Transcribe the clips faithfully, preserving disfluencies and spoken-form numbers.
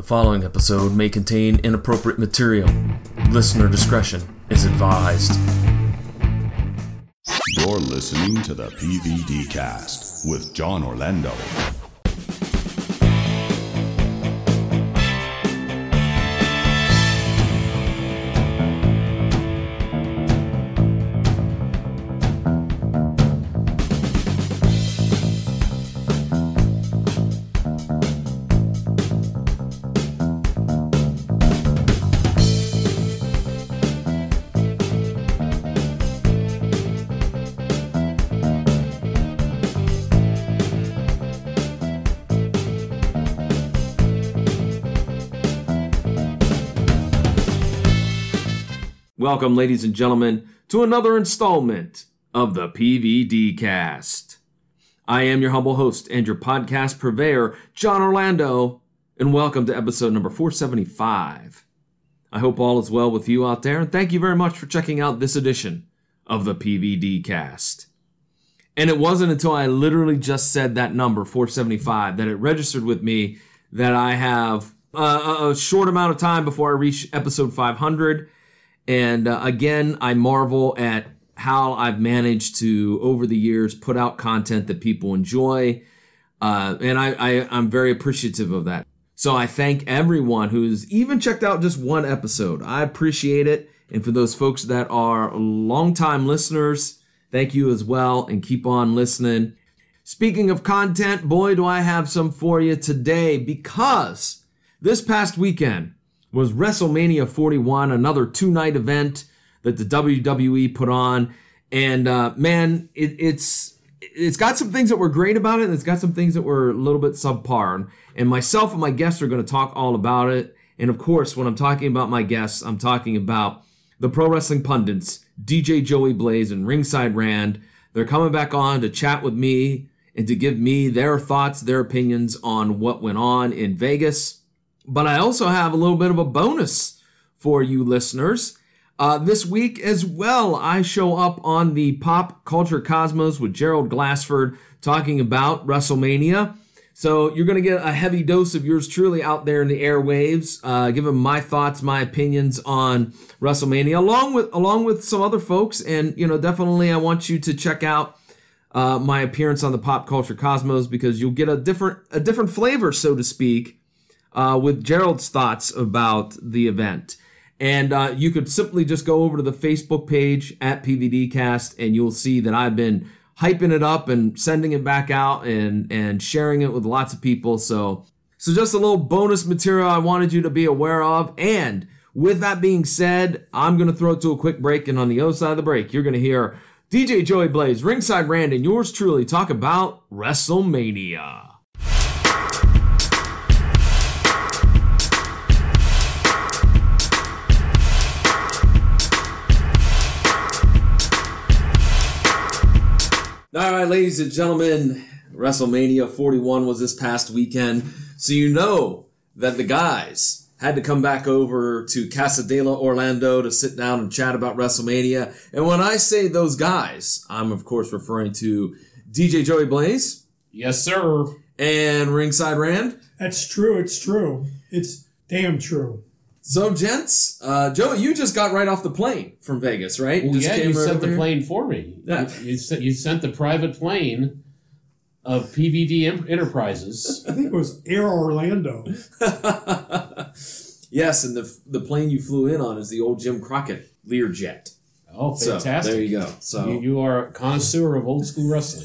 The following episode may contain inappropriate material. Listener discretion is advised. You're listening to the P V D Cast with John Orlando. Welcome, ladies and gentlemen, to another installment of the P V D Cast. I am your humble host and your podcast purveyor, John Orlando, and welcome to episode number four seventy-five. I hope all is well with you out there, and thank you very much for checking out this edition of the P V D Cast. And it wasn't until I literally just said that number, four seventy-five, that it registered with me that I have uh, a short amount of time before I reach episode five hundred. And uh, again, I marvel at how I've managed to, over the years, put out content that people enjoy. Uh, and I, I, I'm very appreciative of that. So I thank everyone who's even checked out just one episode. I appreciate it. And for those folks that are longtime listeners, thank you as well, and keep on listening. Speaking of content, boy, do I have some for you today, because this past weekend was WrestleMania forty-one, another two-night event that the W W E put on. And uh, man, it, it's it's got some things that were great about it, and it's got some things that were a little bit subpar. And myself and my guests are going to talk all about it. And of course, when I'm talking about my guests, I'm talking about the pro wrestling pundits, D J Joey Blaze and Ringside Rand. They're coming back on to chat with me and to give me their thoughts, their opinions on what went on in Vegas. But I also have a little bit of a bonus for you listeners. Uh, this week as well, I show up on the Pop Culture Cosmos with Gerald Glassford talking about WrestleMania. So you're going to get a heavy dose of yours truly out there in the airwaves, uh, giving my thoughts, my opinions on WrestleMania, along with along with some other folks. And, you know, definitely I want you to check out uh, my appearance on the Pop Culture Cosmos, because you'll get a different a different flavor, so to speak, Uh, with Gerald's thoughts about the event. And uh, you could simply just go over to the Facebook page at P V D Cast, and you'll see that I've been hyping it up and sending it back out and, and sharing it with lots of people. So, so just a little bonus material I wanted you to be aware of. And with that being said, I'm going to throw it to a quick break. And on the other side of the break, you're going to hear D J Joey Blaze, Ringside Rand, and yours truly talk about WrestleMania. All right, ladies and gentlemen, WrestleMania forty-one was this past weekend, so you know that the guys had to come back over to Casadela, Orlando to sit down and chat about WrestleMania. And when I say those guys, I'm of course referring to D J Joey Blaze. Yes, sir. And Ringside Rand. That's true. It's true. It's damn true. So, gents, uh, Joey, you just got right off the plane from Vegas, right? Well, just yeah, came you right sent over the here? plane for me. Yeah. You, you, sent, you sent the private plane of P V D Enterprises. I think it was Air Orlando. Yes, and the the plane you flew in on is the old Jim Crockett Learjet. Oh, fantastic. So, there you go. So you, you are a connoisseur of old school wrestling.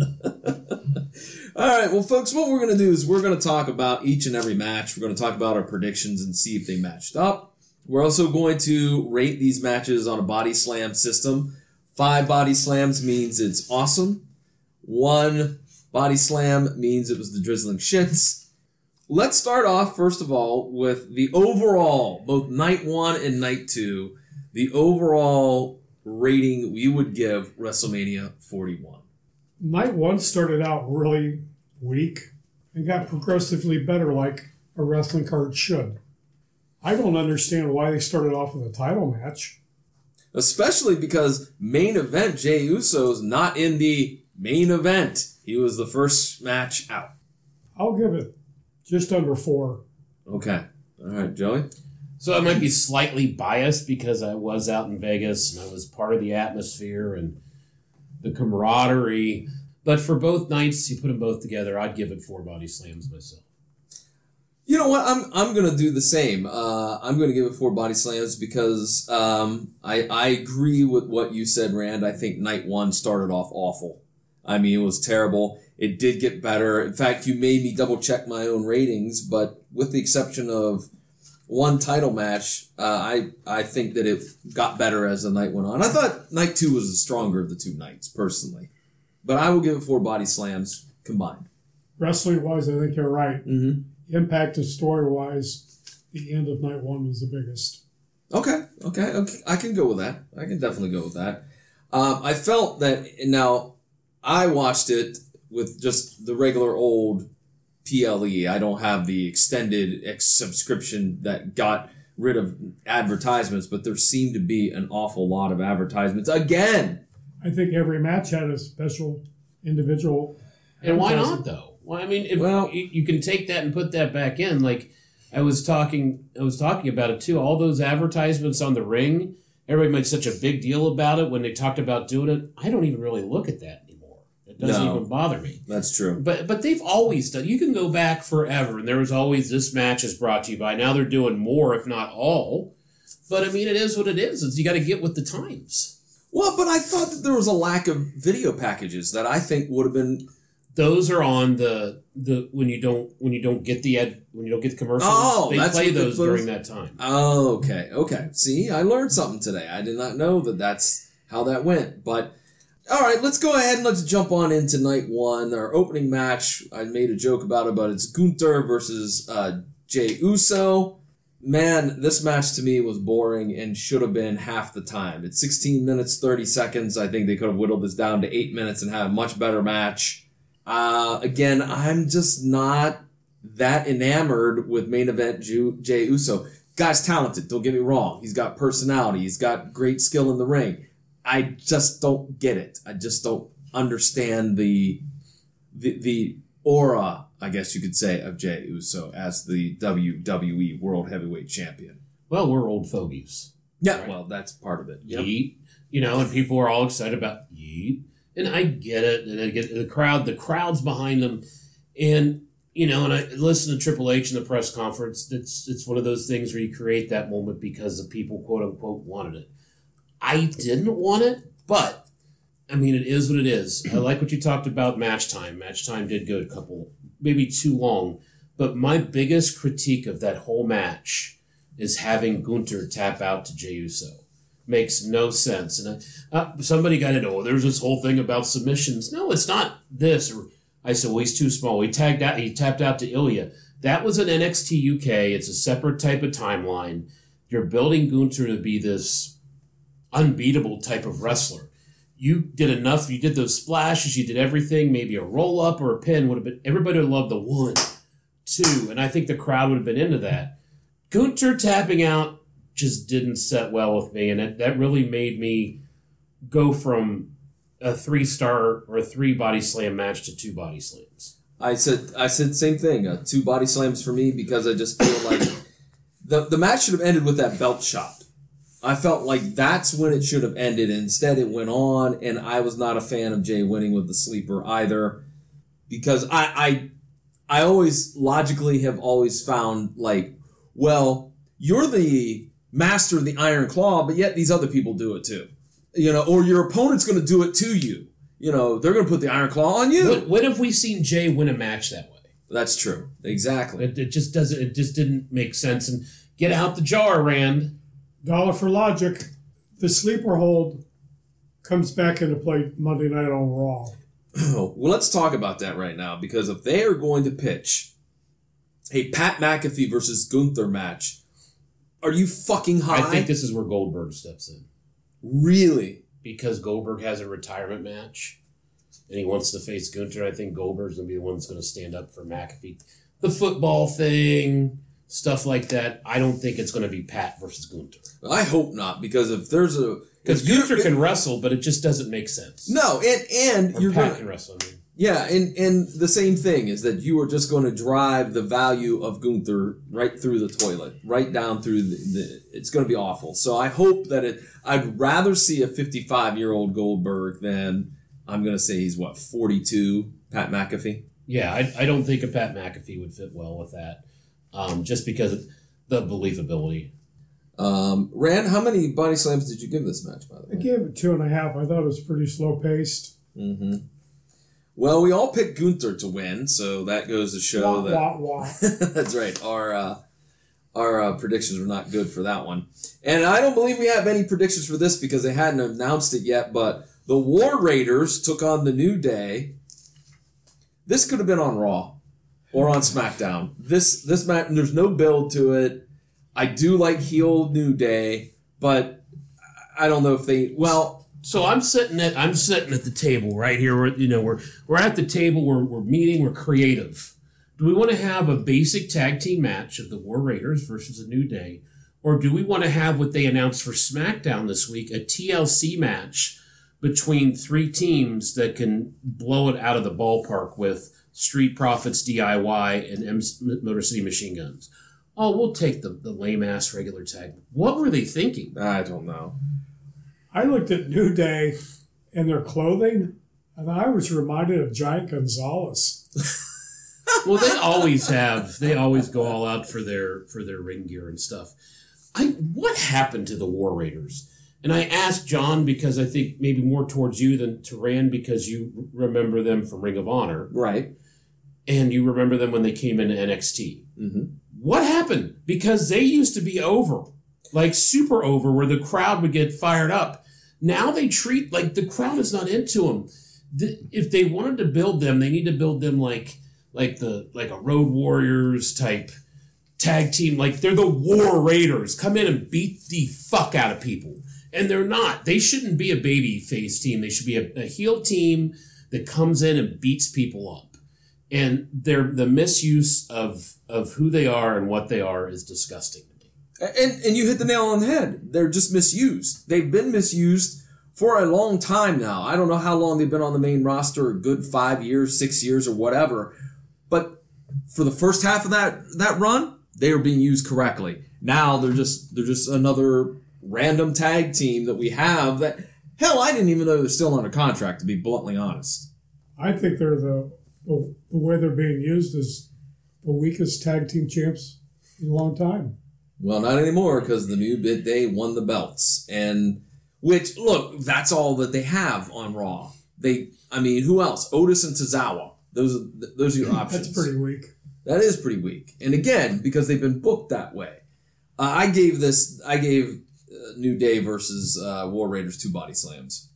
All right, well, folks, what we're going to do is we're going to talk about each and every match. We're going to talk about our predictions and see if they matched up. We're also going to rate these matches on a body slam system. Five body slams means it's awesome. One body slam means it was the drizzling shits. Let's start off, first of all, with the overall, both night one and night two, the overall rating we would give WrestleMania forty-one. Night one started out really weak and got progressively better like a wrestling card should. I don't understand why they started off with a title match. Especially because main event Jey Uso's not in the main event. He was the first match out. I'll give it just under four. Okay. All right, Joey? So I might be slightly biased because I was out in Vegas and I was part of the atmosphere and the camaraderie. But for both nights, you put them both together, I'd give it four body slams myself. You know what? I'm I'm gonna do the same. Uh, I'm gonna give it four body slams because um, I I agree with what you said, Rand. I think night one started off awful. I mean, it was terrible. It did get better. In fact, you made me double check my own ratings, but with the exception of one title match, uh, I I think that it got better as the night went on. I thought night two was the stronger of the two nights, personally, but I will give it four body slams combined. Wrestling wise, I think you're right. Mm-hmm. Impact of story wise, the end of night one was the biggest. Okay, okay, okay. I can go with that. I can definitely go with that. Um, I felt that now I watched it with just the regular old P L E. I don't have the extended ex- subscription that got rid of advertisements, but there seemed to be an awful lot of advertisements again. I think every match had a special individual. And why not, though? Well, I mean, if, Well- you, you can take that and put that back in. Like I was talking, I was talking about it too. All those advertisements on the ring, everybody made such a big deal about it when they talked about doing it. I don't even really look at that anymore. It doesn't No. even bother me. That's true. But but they've always done. You can go back forever, and there was always this match is brought to you by. Now they're doing more, if not all. But I mean, it is what it is. It's, you got to get with the times. Well, but I thought that there was a lack of video packages that I think would have been. Those are on the the when you don't when you don't get the ed when you don't get the commercials. Oh, they that's play what they those put- during that time. Oh, okay, okay. See, I learned something today. I did not know that that's how that went. But all right, let's go ahead and let's jump on into night one. Our opening match. I made a joke about it, but it's Gunther versus uh, Jey Uso. Man, this match to me was boring and should have been half the time. It's sixteen minutes, thirty seconds. I think they could have whittled this down to eight minutes and had a much better match. Uh, again, I'm just not that enamored with main event Ju- Jey Uso. Guy's talented, don't get me wrong. He's got personality. He's got great skill in the ring. I just don't get it. I just don't understand the the, the aura, I guess you could say, of Jey Uso as the W W E World Heavyweight Champion. Well, we're old fogies. Yeah, Right. well, that's part of it. Yep. Yeet, you know, and people are all excited about yeet, and I get it, and I get the crowd, the crowd's behind them, and you know, and I listen to Triple H in the press conference. It's it's one of those things where you create that moment because the people, quote unquote, wanted it. I didn't want it, but I mean, it is what it is. I like what you talked about match time. Match time did go a couple, maybe too long, but my biggest critique of that whole match is having Gunther tap out to Jey Uso. Makes no sense. And I, uh, somebody got it, oh, there's this whole thing about submissions. No, it's not this. Or I said, well, he's too small. He tagged out. He tapped out to Ilya. That was an N X T U K. It's a separate type of timeline. You're building Gunther to be this unbeatable type of wrestler. You did enough. You did those splashes. You did everything. Maybe a roll up or a pin would have been. Everybody would love the one, two, and I think the crowd would have been into that. Gunther tapping out just didn't set well with me, and it, that really made me go from a three-star or a three-body slam match to two body slams. I said I said same thing. Uh, two body slams for me because I just feel like the the match should have ended with that belt shot. I felt like that's when it should have ended. Instead, it went on, and I was not a fan of Jey winning with the sleeper either, because I I I always logically have always found like, well, you're the master of the Iron Claw, but yet these other people do it too. You know, or your opponent's going to do it to you. You know, they're going to put the Iron Claw on you. When, when have we seen Jey win a match that way? That's true. Exactly. It, it just doesn't. It just didn't make sense. And get out the jar, Rand. Dollar for logic. The sleeper hold comes back into play Monday night on Raw. Well, let's talk about that right now, because if they are going to pitch a Pat McAfee versus Gunther match, are you fucking high? I think this is where Goldberg steps in. Really? Because Goldberg has a retirement match and he wants to face Gunther. I think Goldberg's going to be the one that's going to stand up for McAfee. The football thing, stuff like that, I don't think it's going to be Pat versus Gunther. I hope not, because if there's a... Because if Gunther you're- can wrestle, but it just doesn't make sense. No, and, and Or you're Pat gonna, can wrestle, I mean. Yeah, and, and the same thing is that you are just going to drive the value of Gunther right through the toilet, right down through the, the it's going to be awful. So I hope that it, I'd rather see a fifty-five-year-old Goldberg than, I'm going to say he's what, forty-two, Pat McAfee? Yeah, I, I don't think a Pat McAfee would fit well with that, um, just because of the believability. Um, Rand, how many body slams did you give this match, by the way? I gave it two and a half. I thought it was pretty slow paced. Mm-hmm. Well, we all picked Gunther to win, so that goes to show wah, that... Wah, wah. That's right. Our uh, our uh, predictions were not good for that one. And I don't believe we have any predictions for this because they hadn't announced it yet, but the War Raiders took on the New Day. This could have been on Raw or on SmackDown. This this match, there's no build to it. I do like heel New Day, but I don't know if they... Well... So I'm sitting at I'm sitting at the table right here. We're, you know, we're we're at the table. We're we're meeting. We're creative. Do we want to have a basic tag team match of the War Raiders versus the New Day, or do we want to have what they announced for SmackDown this week, a T L C match between three teams that can blow it out of the ballpark with Street Profits, D I Y, and M- Motor City Machine Guns? Oh, we'll take the the lame ass regular tag. What were they thinking? I don't know. I looked at New Day and their clothing, and I was reminded of Giant Gonzalez. Well, they always have. They always go all out for their for their ring gear and stuff. I what happened to the War Raiders? And I asked John because I think maybe more towards you than to Rand because you remember them from Ring of Honor, Right. and you remember them when they came into N X T. Mm-hmm. What happened? Because they used to be over, like super over, where the crowd would get fired up. Now they treat, like, the crowd is not into them. The, if they wanted to build them, they need to build them like like the like a Road Warriors type tag team. Like, they're the War Raiders. Come in and beat the fuck out of people. And they're not. They shouldn't be a baby face team. They should be a, a heel team that comes in and beats people up. And they're, the misuse of of who they are and what they are is disgusting. And and you hit the nail on the head. They're just misused. They've been misused for a long time now. I don't know how long they've been on the main roster, a good five years, six years, or whatever. But for the first half of that that run, they were being used correctly. Now they're just they're just another random tag team that we have that, hell, I didn't even know they're still under contract, to be bluntly honest. I think they're the, the, the way they're being used is the weakest tag team champs in a long time. Well, not anymore, because the New Day won the belts. And, which, look, that's all that they have on Raw. They, I mean, who else? Otis and Tozawa. Those are, those are your options. That's pretty weak. That is pretty weak. And again, because they've been booked that way. Uh, I gave this, I gave uh, New Day versus uh, War Raiders two body slams.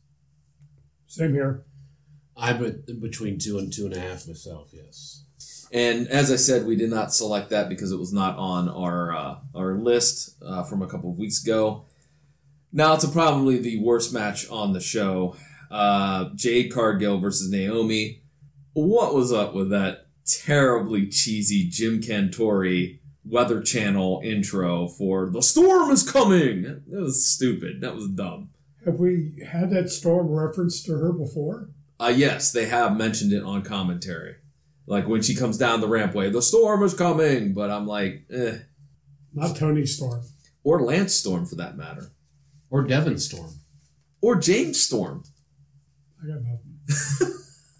Same here. I'm between two and two and a half myself, yes. And as I said, we did not select that because it was not on our uh, our list uh, from a couple of weeks ago. Now to probably the worst match on the show. Uh, Jade Cargill versus Naomi. What was up with that terribly cheesy Jim Cantori Weather Channel intro for "The Storm is Coming"? That was stupid. That was dumb. Have we had that storm reference to her before? Uh, yes, they have mentioned it on commentary. Like when she comes down the rampway, "The storm is coming," but I'm like, eh. Not Tony Storm. Or Lance Storm, for that matter. Or Devon Storm. Or James Storm. I got nothing.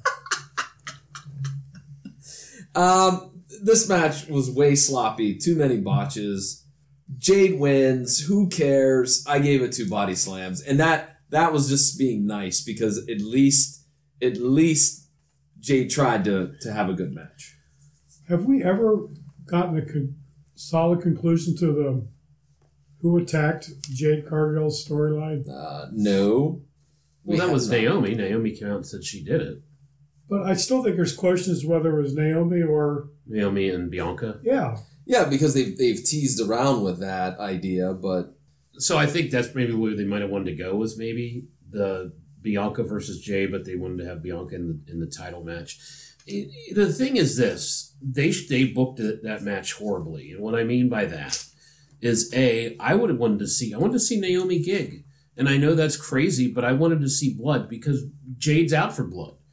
um, this match was way sloppy. Too many botches. Jade wins. Who cares? I gave it two body slams. And that that was just being nice because at least, at least, Jade tried to, to have a good match. Have we ever gotten a con- solid conclusion to the who attacked Jade Cargill's storyline? Uh, no. Well, We that have was not. Naomi. Naomi came out and said she did it. But I still think there's questions whether it was Naomi or... Naomi and Bianca. Yeah. Yeah, because they've, they've teased around with that idea, but... So I think that's maybe where they might have wanted to go was maybe the Bianca versus Jay, but they wanted to have Bianca in the in the title match. It, it- the thing is this, they they booked it, that match horribly. And what I mean by that is, A, I would have wanted to see, I wanted to see Naomi gig. And I know that's crazy, but I wanted to see blood because Jade's out for blood.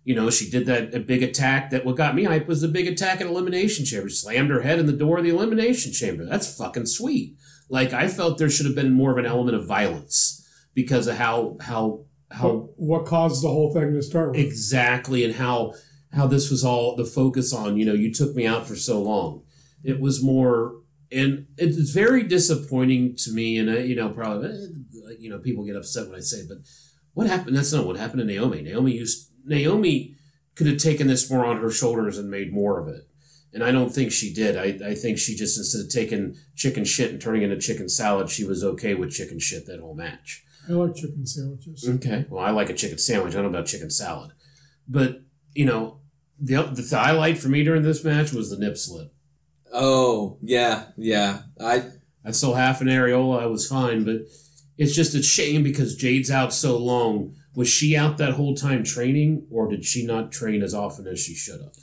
You know, she did that a big attack. That what got me hype was the big attack at Elimination Chamber. Slammed her head in the door of the Elimination Chamber. That's fucking sweet. Like, I felt there should have been more of an element of violence because of how how how what, what caused the whole thing to start with. Exactly, and how how this was all the focus on, you know, you took me out for so long. It was more, and it's very disappointing to me, and, uh, you know, probably, uh, you know, people get upset when I say it, but what happened? That's not what happened to Naomi. Naomi used, Naomi could have taken this more on her shoulders and made more of it. And I don't think she did. I, I think she just, instead of taking chicken shit and turning it into chicken salad, she was okay with chicken shit that whole match. I like chicken sandwiches. Okay. Well, I like a chicken sandwich. I don't know about chicken salad. But, you know, the, the highlight for me during this match was the nip slip. Oh, yeah, yeah. I I still half an areola. I was fine. But it's just a shame because Jade's out so long. Was she out that whole time training, or did she not train as often as she should have?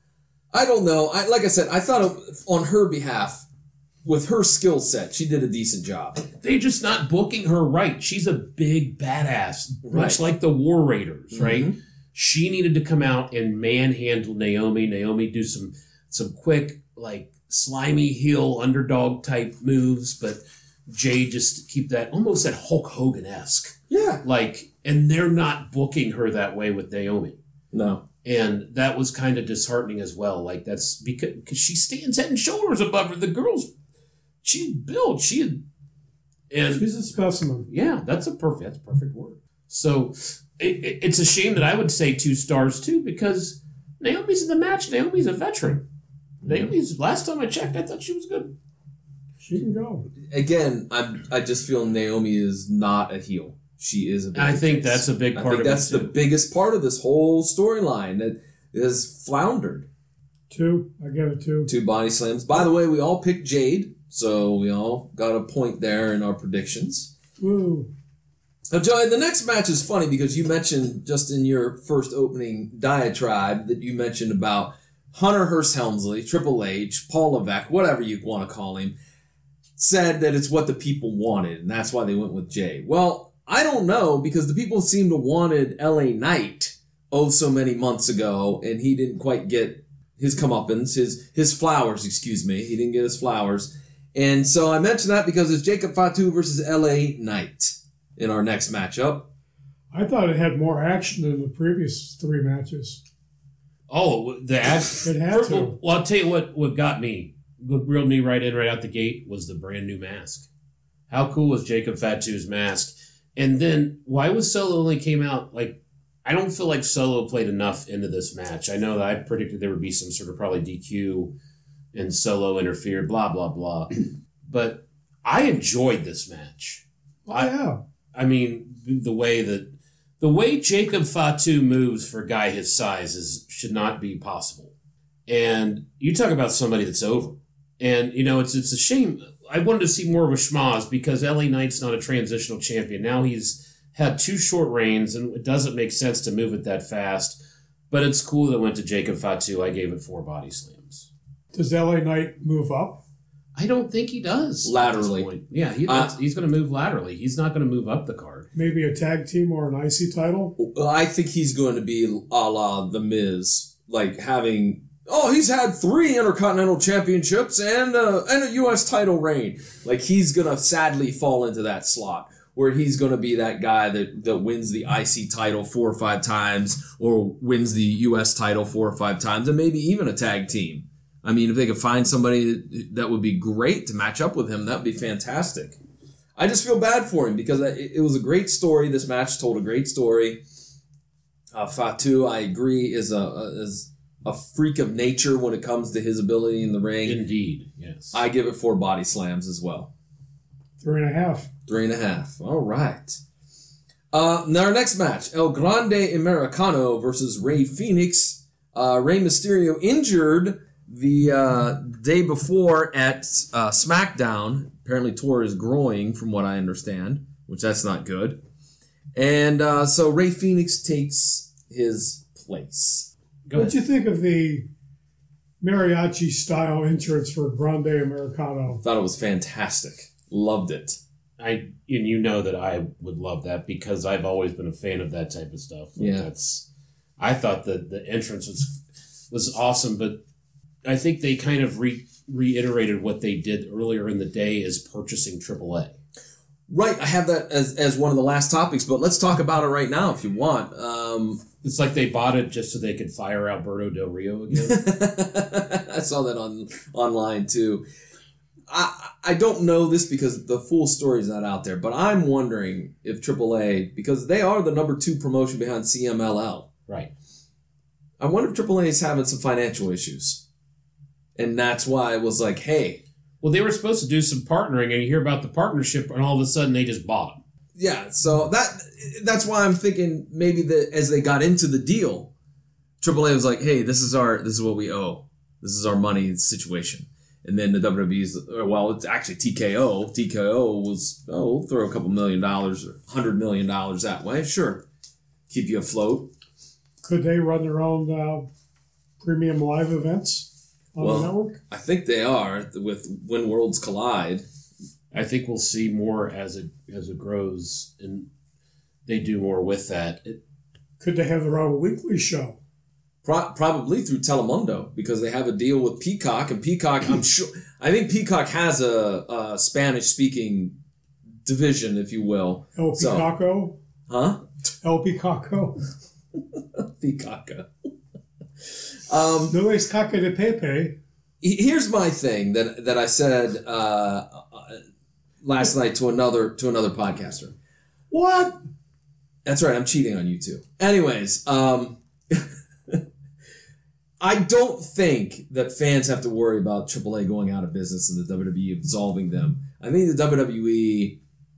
I don't know. I, like I said, I thought on her behalf, with her skill set, she did a decent job. They're just not booking her right. She's a big badass, Right. much like the War Raiders, right? Mhm. She needed to come out and manhandle Naomi. Naomi do some some quick, like, slimy heel underdog type moves, but Jade just keep that almost that Hulk Hogan-esque. Yeah. Like, and they're not booking her that way with Naomi. No. And that was kind of disheartening as well. Like, that's because, because she stands head and shoulders above her. The girl's, she's built. She had, and She's a specimen. yeah, that's a perfect, that's a perfect word. So it, it, it's a shame that I would say two stars too, because Naomi's in the match. Naomi's a veteran. Naomi's, last time I checked, I thought she was good. She can go. Again, I'm, I just feel Naomi is not a heel. She is a big I think face. that's a big I part think of that's it the too. biggest part of this whole storyline that is floundered. Two. I get it, two. Two body slams. By the way, we all picked Jade, so we all got a point there in our predictions. Woo. Now, Joey, the next match is funny because you mentioned just in your first opening diatribe that you mentioned about Hunter Hearst Helmsley, Triple H, Paul Levesque, whatever you want to call him, said that it's what the people wanted, and that's why they went with Jay. Well, I don't know, because the people seem to wanted L A Knight oh so many months ago, and he didn't quite get his comeuppance, his his flowers, excuse me. He didn't get his flowers. And so I mentioned that because it's Jacob Fatu versus L A Knight in our next matchup. I thought it had more action than the previous three matches. Oh, the ad. It had to. Well, I'll tell you what, what got me, what reeled me right in right out the gate was the brand new mask. How cool was Jacob Fatu's mask? And then why was Solo only came out, like, I don't feel like Solo played enough into this match. I know that I predicted there would be some sort of probably D Q and Solo interfered, blah, blah, blah. But I enjoyed this match. Oh, I, yeah. I mean, the way that, the way Jacob Fatu moves for a guy his size is, should not be possible. And you talk about somebody that's over. And, you know, it's it's a shame. I wanted to see more of a schmoz because L A Knight's not a transitional champion. Now he's had two short reigns, and it doesn't make sense to move it that fast. But it's cool that it went to Jacob Fatu. I gave it four body slams. Does L A Knight move up? I don't think he does. Laterally. at this point. Yeah, he, Uh, he's going to move laterally. He's not going to move up the card. Maybe a tag team or an I C title? Well, I think he's going to be a la The Miz, like having, oh, he's had three Intercontinental Championships and, uh, and a U S title reign. Like, he's going to sadly fall into that slot where he's going to be that guy that, that wins the I C title four or five times or wins the U S title four or five times and maybe even a tag team. I mean, if they could find somebody that would be great to match up with him, that would be fantastic. I just feel bad for him because it was a great story. This match told a great story. Uh, Fatu, I agree, is a, a is a freak of nature when it comes to his ability in the ring. Indeed, yes. I give it four body slams as well. Three and a half. Three and a half. All right. Uh, now our next match, El Grande Americano versus Rey Fenix. Uh, Rey Mysterio injured the uh, day before at uh, SmackDown. Apparently tore his groin, from what I understand, which that's not good. And uh, so Rey Fenix takes his place. Go What'd ahead. you think of the mariachi-style entrance for Grande Americano? Thought it was fantastic. Loved it. I and you know that I would love that because I've always been a fan of that type of stuff. Like Yeah. that's I thought that the entrance was was awesome, but I think they kind of re- reiterated what they did earlier in the day as purchasing triple A. Right, I have that as, as one of the last topics, but let's talk about it right now if you want. Um, it's like they bought it just so they could fire Alberto Del Rio again. I saw that on online too. I I don't know this because the full story is not out there, but I'm wondering if triple A, because they are the number two promotion behind C M L L. Right. I wonder if triple A is having some financial issues. And that's why it was like, hey. Well, they were supposed to do some partnering, and you hear about the partnership, and all of a sudden they just bought them. Yeah, so that that's why I'm thinking maybe that as they got into the deal, triple A was like, hey, this is our this is what we owe. This is our money situation. And then the W W E's, well, it's actually T K O. T K O was, oh, we'll throw a couple million dollars or a hundred million dollars that way. Sure. Keep you afloat. Could they run their own uh, premium live events on well, the network? I think they are with When Worlds Collide. I think we'll see more as it as it grows, and they do more with that. It, Could they have their own weekly show? Pro- probably through Telemundo, because they have a deal with Peacock, and Peacock, I'm sure, I think Peacock has a, a Spanish-speaking division, if you will. El Peacoco? So, huh? El Peacoco? Peacoco. um, no es caca de pepe. Here's my thing that that I said uh, last night to another to another podcaster. What? That's right, I'm cheating on you too. Anyways, um... I don't think that fans have to worry about triple A going out of business and the W W E absolving them. I think the W W E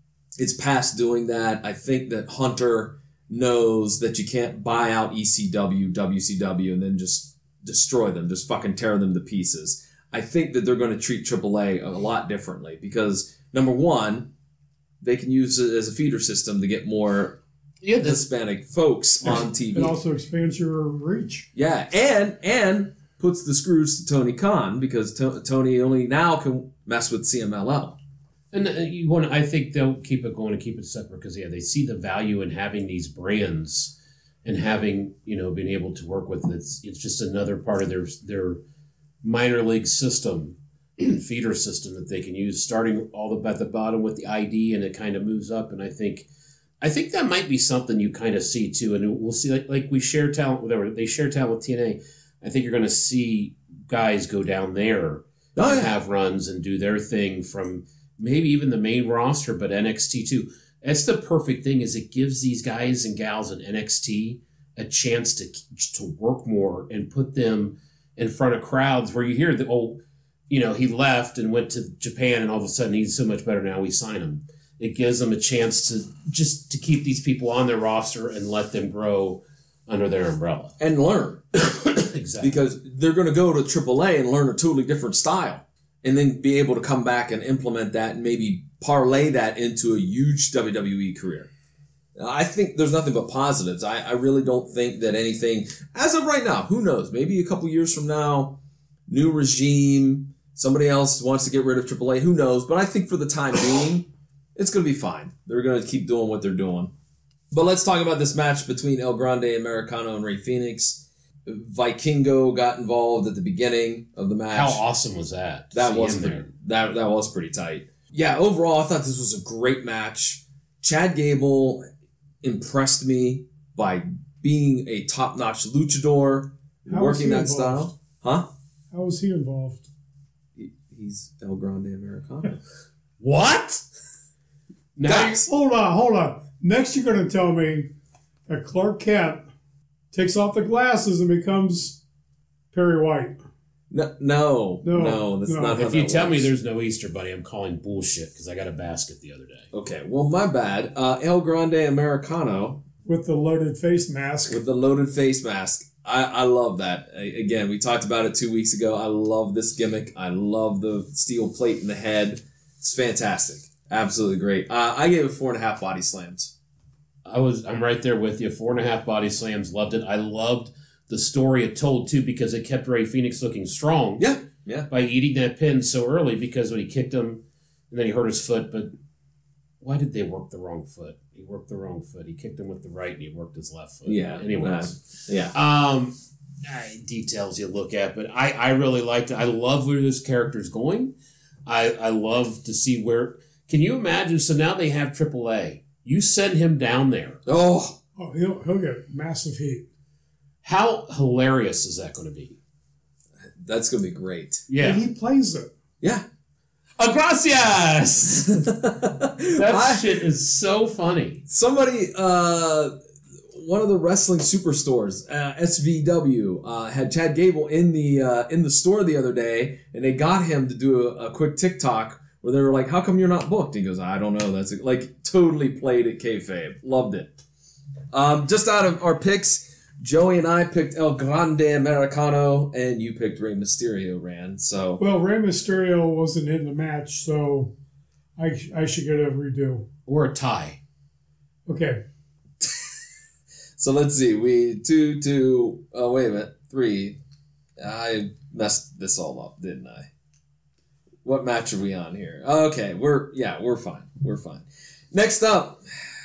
is past doing that. I think that Hunter knows that you can't buy out E C W, W C W, and then just destroy them, just fucking tear them to pieces. I think that they're going to treat triple A a lot differently because, number one, they can use it as a feeder system to get more Yeah, Hispanic folks on T V. It also expands your reach. Yeah, and and puts the screws to Tony Khan because to- Tony only now can mess with C M L L. And you want, I think they'll keep it going and keep it separate because yeah, they see the value in having these brands and having you know being able to work with it. It's it's just another part of their their minor league system and feeder system that they can use, starting all the at the bottom with the I D, and it kind of moves up. And I think. I think that might be something you kind of see too, and we'll see. Like, like we share talent, whatever they share talent with T N A. I think you're going to see guys go down there oh, and yeah. have runs and do their thing from maybe even the main roster, but N X T too. That's the perfect thing is it gives these guys and gals in N X T a chance to to work more and put them in front of crowds where you hear the oh, you know, he left and went to Japan, and all of a sudden he's so much better now. We sign him. It gives them a chance to just to keep these people on their roster and let them grow under their umbrella. And learn. Exactly. Because they're going to go to triple A and learn a totally different style. And then be able to come back and implement that and maybe parlay that into a huge W W E career. I think there's nothing but positives. I, I really don't think that anything, as of right now, who knows, maybe a couple years from now, new regime, somebody else wants to get rid of triple A, who knows. But I think for the time being, it's going to be fine. They're going to keep doing what they're doing. But let's talk about this match between El Grande Americano and Rey Fenix. Vikingo got involved at the beginning of the match. How awesome was that? That was pretty, that, that was pretty tight. Yeah, overall, I thought this was a great match. Chad Gable impressed me by being a top-notch luchador, How working that involved? style. Huh? How was he involved? He, he's El Grande Americano. What? Now Guys, Hold on, hold on. Next, you're going to tell me that Clark Kent takes off the glasses and becomes Perry White. no, no, No, no, that's no. not how if you that tell me works. there's no Easter Bunny, I'm calling bullshit because I got a basket the other day. Okay, well, my bad. Uh, El Grande Americano With the loaded face mask. with the loaded face mask. I, I love that. I, again, we talked about it two weeks ago. I love this gimmick. I love the steel plate in the head. It's fantastic. Absolutely great. Uh, I gave it four and a half body slams. I was I'm right there with you. Four and a half body slams. Loved it. I loved the story it told too because it kept Rey Fenix looking strong. Yeah, yeah. By eating that pin so early because when he kicked him and then he hurt his foot, but why did they work the wrong foot? He worked the wrong foot. He kicked him with the right, and he worked his left foot. Yeah. Anyways. Uh, yeah. Um, details you look at, but I, I really liked it. I love where this character's going. I, I love to see where... Can you imagine? So now they have triple A. You send him down there. Oh. Oh, he'll, he'll get massive heat. How hilarious is that going to be? That's going to be great. Yeah. And he plays it. Yeah. Oh, gracias! That I, shit is so funny. Somebody, uh, one of the wrestling superstores, uh, S V W, uh, had Chad Gable in the uh, in the store the other day, and they got him to do a, a quick TikTok where they were like, "How come you're not booked?" He goes, "I don't know." That's like totally played at kayfabe. Loved it. Um, just out of our picks, Joey and I picked El Grande Americano, and you picked Rey Mysterio, Rand. So Well, Rey Mysterio wasn't in the match, so I, I should get a redo. Or a tie. Okay. So let's see. We two two. Oh wait a minute. Three. I messed this all up, didn't I? What match are we on here? Okay, we're yeah, we're fine. We're fine. Next up,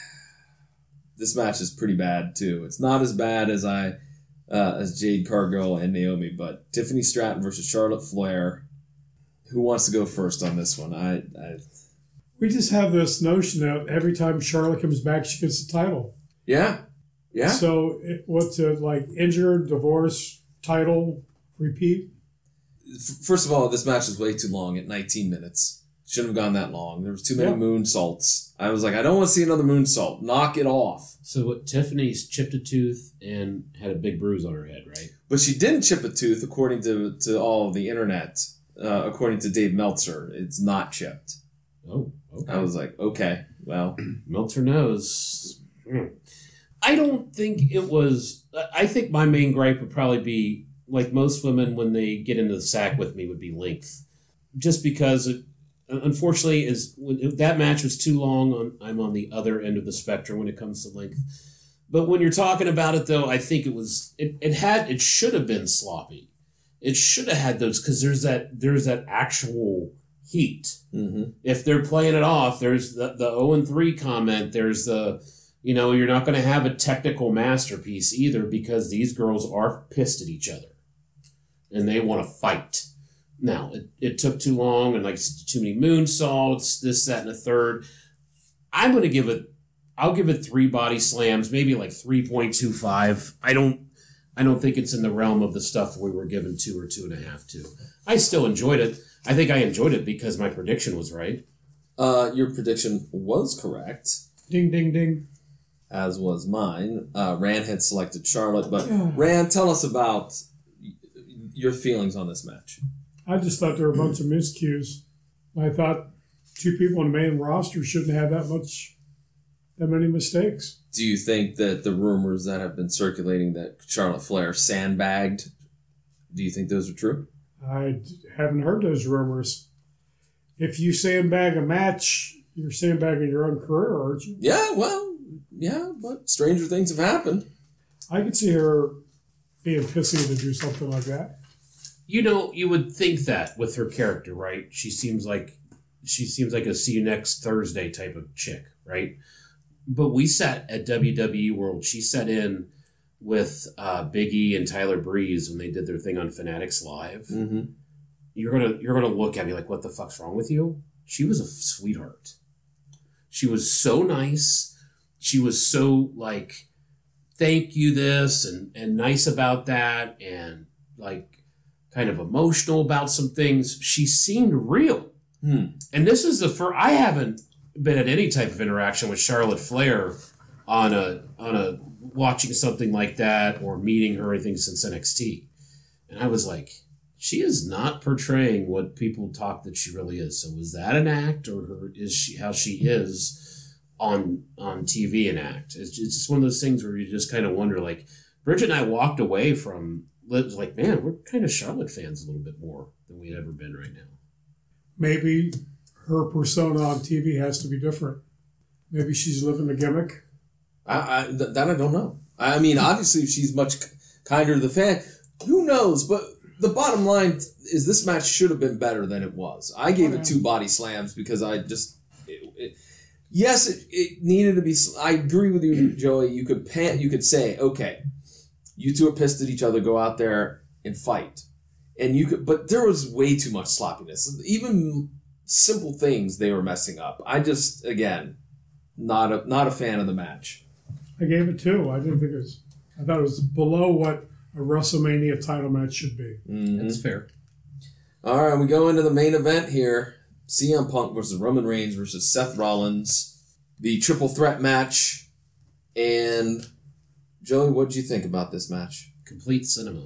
this match is pretty bad too. It's not as bad as I uh, as Jade Cargill and Naomi, but Tiffany Stratton versus Charlotte Flair. Who wants to go first on this one? I. I We just have this notion that every time Charlotte comes back, she gets the title. yeah. Yeah. So it, what's it like? Injured, divorce, title, repeat? First of all, this match was way too long at nineteen minutes. Shouldn't have gone that long. There was too many Yeah. moonsaults. I was like, I don't want to see another moonsault. Knock it off. So what, Tiffany's chipped a tooth and had a big bruise on her head, right? But she didn't chip a tooth, according to, to all of the internet. Uh, according to Dave Meltzer, it's not chipped. Oh, okay. I was like, okay, well. Meltzer knows. Mm. I don't think it was... I think my main gripe would probably be, like most women when they get into the sack with me, would be length. Just because, it, unfortunately, is when that match was too long. On, I'm on the other end of the spectrum when it comes to length. But when you're talking about it, though, I think it was... It, it had... It should have been sloppy. It should have had those, because there's that, there's that actual heat. Mm-hmm. If they're playing it off, there's the, the oh and three comment. There's the... You know, you're not going to have a technical masterpiece either, because these girls are pissed at each other. And they want to fight. Now, it, it took too long, and like too many moonsaults, this, that, and a third. I'm going to give it, I'll give it three body slams, maybe like three point two five. I don't, I don't think it's in the realm of the stuff we were given two or two and a half to. I still enjoyed it. I think I enjoyed it because my prediction was right. Uh, your prediction was correct, Ding, ding, ding. as was mine. Uh, Rand had selected Charlotte, but Rand, tell us about your feelings on this match. I just thought there were a bunch of miscues. I thought two people on the main roster shouldn't have that much, that many mistakes. Do you think that the rumors that have been circulating that Charlotte Flair sandbagged, do you think those are true? I haven't heard those rumors. If you sandbag a match, you're sandbagging your own career, aren't you? Yeah, well, yeah, but stranger things have happened. I could see her being pissy to do something like that. You know, you would think that with her character, right? She seems like she seems like a see you next Thursday type of chick, right? But we sat at W W E World. She sat in with uh, Big E and Tyler Breeze when they did their thing on Fanatics Live. Mm-hmm. You're gonna you're gonna look at me like, what the fuck's wrong with you? She was a sweetheart. She was so nice. She was so like, thank you this and and nice about that, and like kind of emotional about some things. She seemed real. Hmm. And this is the first, I haven't been at any type of interaction with Charlotte Flair on a on a watching something like that or meeting her or anything since N X T. And I was like, she is not portraying what people talk that she really is. So is that an act, or her, is she how she is on on T V an act? It's just, it's just one of those things where you just kind of wonder, like, Bridget and I walked away from like, man, we're kind of Charlotte fans a little bit more than we'd ever been right now. Maybe her persona on T V has to be different. Maybe she's living the gimmick. I, I, th- that I don't know. I mean, obviously, she's much k- kinder to the fan. Who knows? But the bottom line is this match should have been better than it was. I gave Oh, yeah. it two body slams because I just... It, it, Yes, it, it needed to be. I agree with you, Joey. You could pan, you could say, okay, you two are pissed at each other. Go out there and fight, and you could. But there was way too much sloppiness. Even simple things they were messing up. I just, again, not a not a fan of the match. I gave it two. I didn't think it was. I thought it was below what a WrestleMania title match should be. Mm-hmm. That's fair. All right, we go into the main event here. C M Punk versus Roman Reigns versus Seth Rollins. The triple threat match. And, Joey, what did you think about this match? Complete cinema.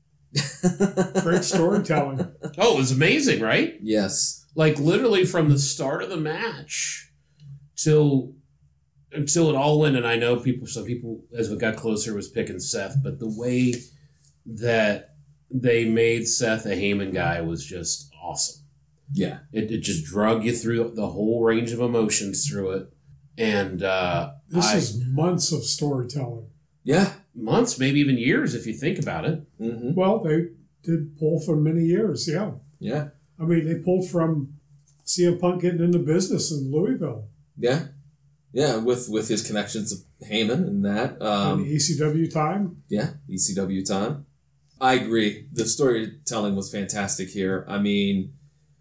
Great storytelling. Oh, it was amazing, right? Yes. Like, literally from the start of the match till until it all went. And I know people, some people, as we got closer, was picking Seth. But the way that they made Seth a Heyman guy was just awesome. Yeah. It, it just drug you through the whole range of emotions through it. And uh, This I, is months of storytelling. Yeah. months, maybe even years if you think about it. Mm-hmm. Well, they did pull for many years, yeah. Yeah. I mean, they pulled from C M Punk getting into business in Louisville. Yeah. Yeah, with, with his connections to Heyman and that. Um, and E C W time. Yeah, E C W time. I agree. The storytelling was fantastic here. I mean,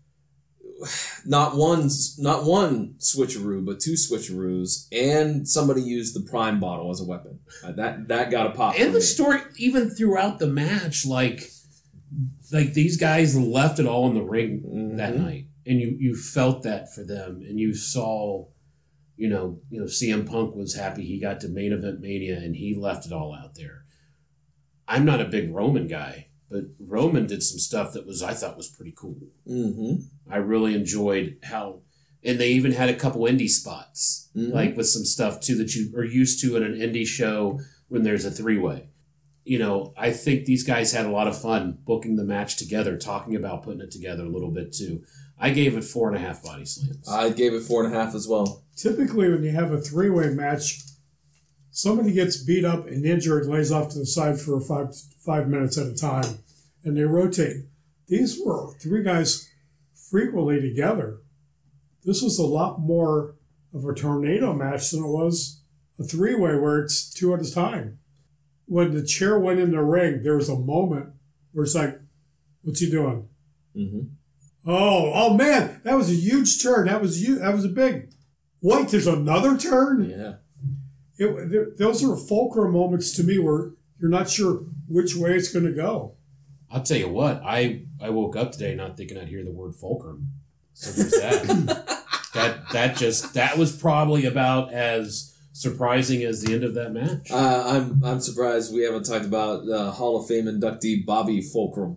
not one, not one switcheroo, but two switcheroos, and somebody used the Prime bottle as a weapon. Uh, that that got a pop. And for the me. story, even throughout the match, like like these guys left it all in the ring Mhm. that night, and you you felt that for them, and you saw, you know, you know, C M Punk was happy he got to main event Mania, and he left it all out there. I'm not a big Roman guy, but Roman did some stuff that was I thought was pretty cool. Mm-hmm. I really enjoyed how, and they even had a couple indie spots, Mhm. like with some stuff too that you are used to in an indie show when there's a three way. You know, I think these guys had a lot of fun booking the match together, talking about putting it together a little bit too. I gave it four and a half body slams. I gave it four and a half as well. Typically, when you have a three-way match, somebody gets beat up and injured, lays off to the side for five five minutes at a time, and they rotate. These were three guys frequently together. This was a lot more of a tornado match than it was a three-way where it's two at a time. When the chair went in the ring, there was a moment where it's like, what's he doing? Mm-hmm. Oh, oh man, that was a huge turn. That was you. That was a big. Wait, there's another turn? Yeah. It, there, those are fulcrum moments to me where you're not sure which way it's going to go. I'll tell you what, I, I woke up today not thinking I'd hear the word fulcrum. So there's that. that that just that was probably about as surprising as the end of that match. Uh, I'm I'm surprised we haven't talked about uh, Hall of Fame inductee Bobby Fulcrum.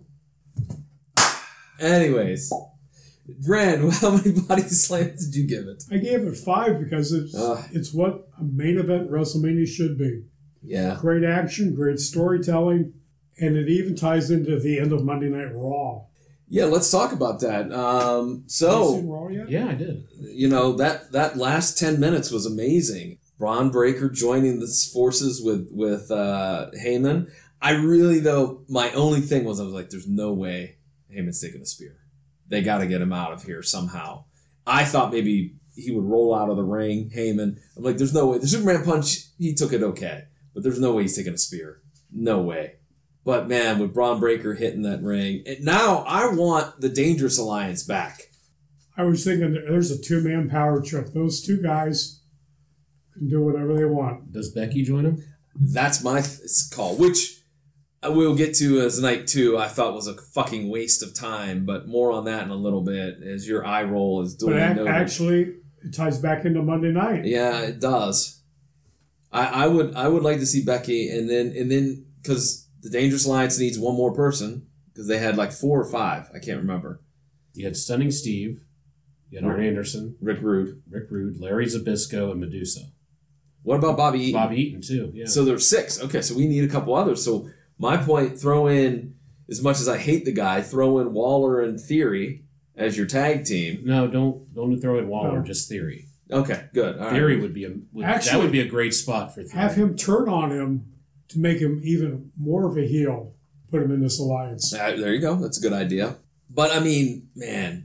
Anyways, Ren, how many body slams did you give it? I gave it five because it's Ugh. it's what a main event WrestleMania should be. Yeah. Great action, great storytelling, and it even ties into the end of Monday Night Raw. Yeah, let's talk about that. Um, Have you so, seen Raw yet? Yeah, I did. you know, that, that last ten minutes was amazing. Braun Breaker joining the forces with, with uh, Heyman. I really, though, my only thing was I was like, there's no way Heyman's taking a spear. They got to get him out of here somehow. I thought maybe he would roll out of the ring, Heyman. I'm like, there's no way. The Superman punch, he took it okay. But there's no way he's taking a spear. No way. But man, with Braun Breaker hitting that ring, and now I want the Dangerous Alliance back. I was thinking that there's a two-man power trip. Those two guys can do whatever they want. Does Becky join him? That's my th- call, which I will get to as night two. I thought was a fucking waste of time, but more on that in a little bit as your eye roll is duly But ac- noted. actually, it ties back into Monday night. Yeah, it does. I, I would I would like to see Becky, and then and then because the Dangerous Alliance needs one more person because they had like four or five. I can't remember. You had Stunning Steve, you had Arn Anderson, Rick Rude. Rick Rude, Larry Zbyszko, and Medusa. What about Bobby Eaton? Bobby Eaton, too, yeah. So there's six. Okay, so we need a couple others. So my point, throw in, as much as I hate the guy, throw in Waller and Theory as your tag team. no, don't don't throw in Waller, No. just Theory. Okay, good. All right. Theory would be a would, that Actually, would be a great spot for Theory. Have him turn on him to make him even more of a heel. Put him in this alliance. Uh, there you go. That's a good idea. But I mean, man,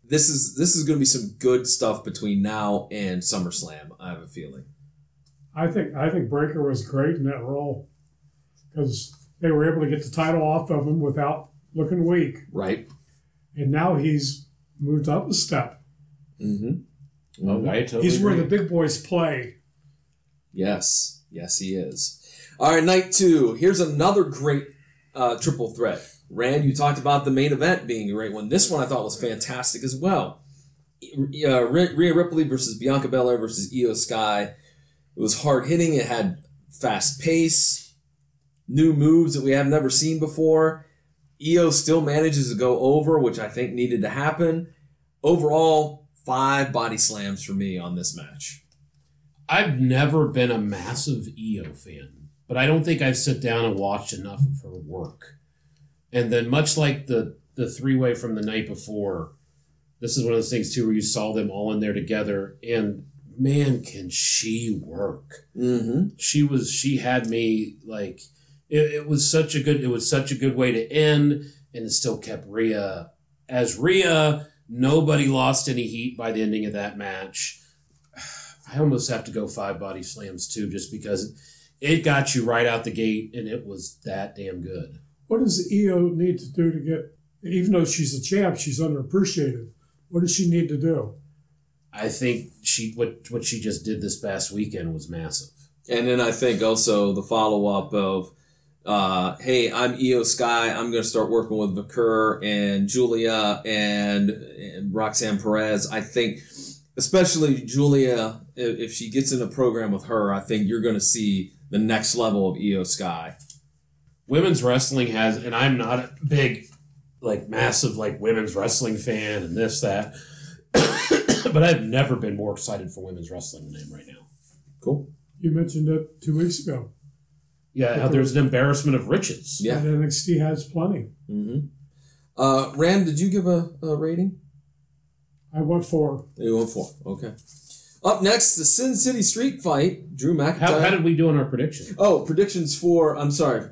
This is this is going to be some good stuff between now and SummerSlam, I have a feeling. I think I think Breakker was great in that role because they were able to get the title off of him without looking weak. Right. And now he's moved up a step. Mm-hmm. Oh, I totally He's agree. where the big boys play. Yes. Yes, he is. All right, night two. Here's another great uh, triple threat. Rand, you talked about the main event being a great one. This one I thought was fantastic as well. Uh, Rhea Ripley versus Bianca Belair versus Io Sky. It was hard hitting. It had fast pace, new moves that we have never seen before. Io still manages to go over, which I think needed to happen. Overall, five body slams for me on this match. I've never been a massive Io fan, but I don't think I've sat down and watched enough of her work. And then much like the, the three-way from the night before, this is one of those things, too, where you saw them all in there together. And, man, can she work. Mm-hmm. She was, she had me, like, it, it was such a good, it was such a good way to end, and it still kept Rhea as Rhea. Nobody lost any heat by the ending of that match. I almost have to go five body slams, too, just because it got you right out the gate, and it was that damn good. What does Io need to do to get, even though she's a champ, she's underappreciated. What does she need to do? I think she what what she just did this past weekend was massive. And then I think also the follow-up of, uh, hey, I'm Io Sky. I'm going to start working with Vakur and Julia and, and Roxanne Perez. I think, especially Julia, if, if she gets in a program with her, I think you're going to see the next level of Io Sky. Women's wrestling has, and I'm not a big, like, massive, like, women's wrestling fan and this, that, but I've never been more excited for women's wrestling than I am right now. Cool. You mentioned it two weeks ago. Yeah, how there's an embarrassment of riches. Yeah. And N X T has plenty. Mm-hmm. Uh, Rand, did you give a, a rating? I went for. You went four. Okay. Up next, the Sin City Street Fight. Drew McIntyre. How, how did we do on our prediction? Oh, predictions for, I'm sorry.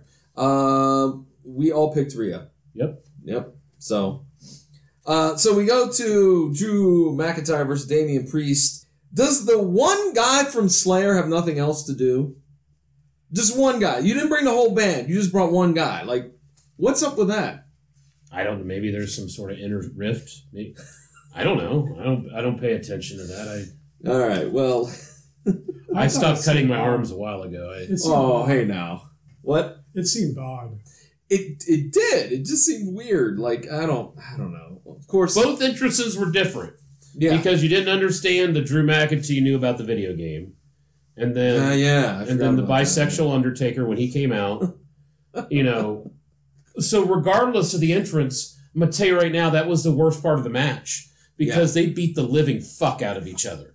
Um, we all picked Rhea. Yep. Yep. So, uh, so we go to Drew McIntyre versus Damian Priest. Does the one guy from Slayer have nothing else to do? Just one guy. You didn't bring the whole band. You just brought one guy. Like, what's up with that? I don't know. Maybe there's some sort of inner rift. Maybe, I don't know. I don't. I don't pay attention to that. I. All right. Well. I, I stopped cutting my odd. arms a while ago. I, Oh, odd. hey now. What? It seemed odd. It it did. It just seemed weird. Like I don't I don't know. Of course. both entrances were different. Yeah. Because you didn't understand the Drew McIntyre you knew about the video game, and then Uh, yeah. I and then the forgot about that. bisexual Undertaker when he came out. You know, so regardless of the entrance, I'm gonna tell you right now that was the worst part of the match because they beat the living fuck out of each other.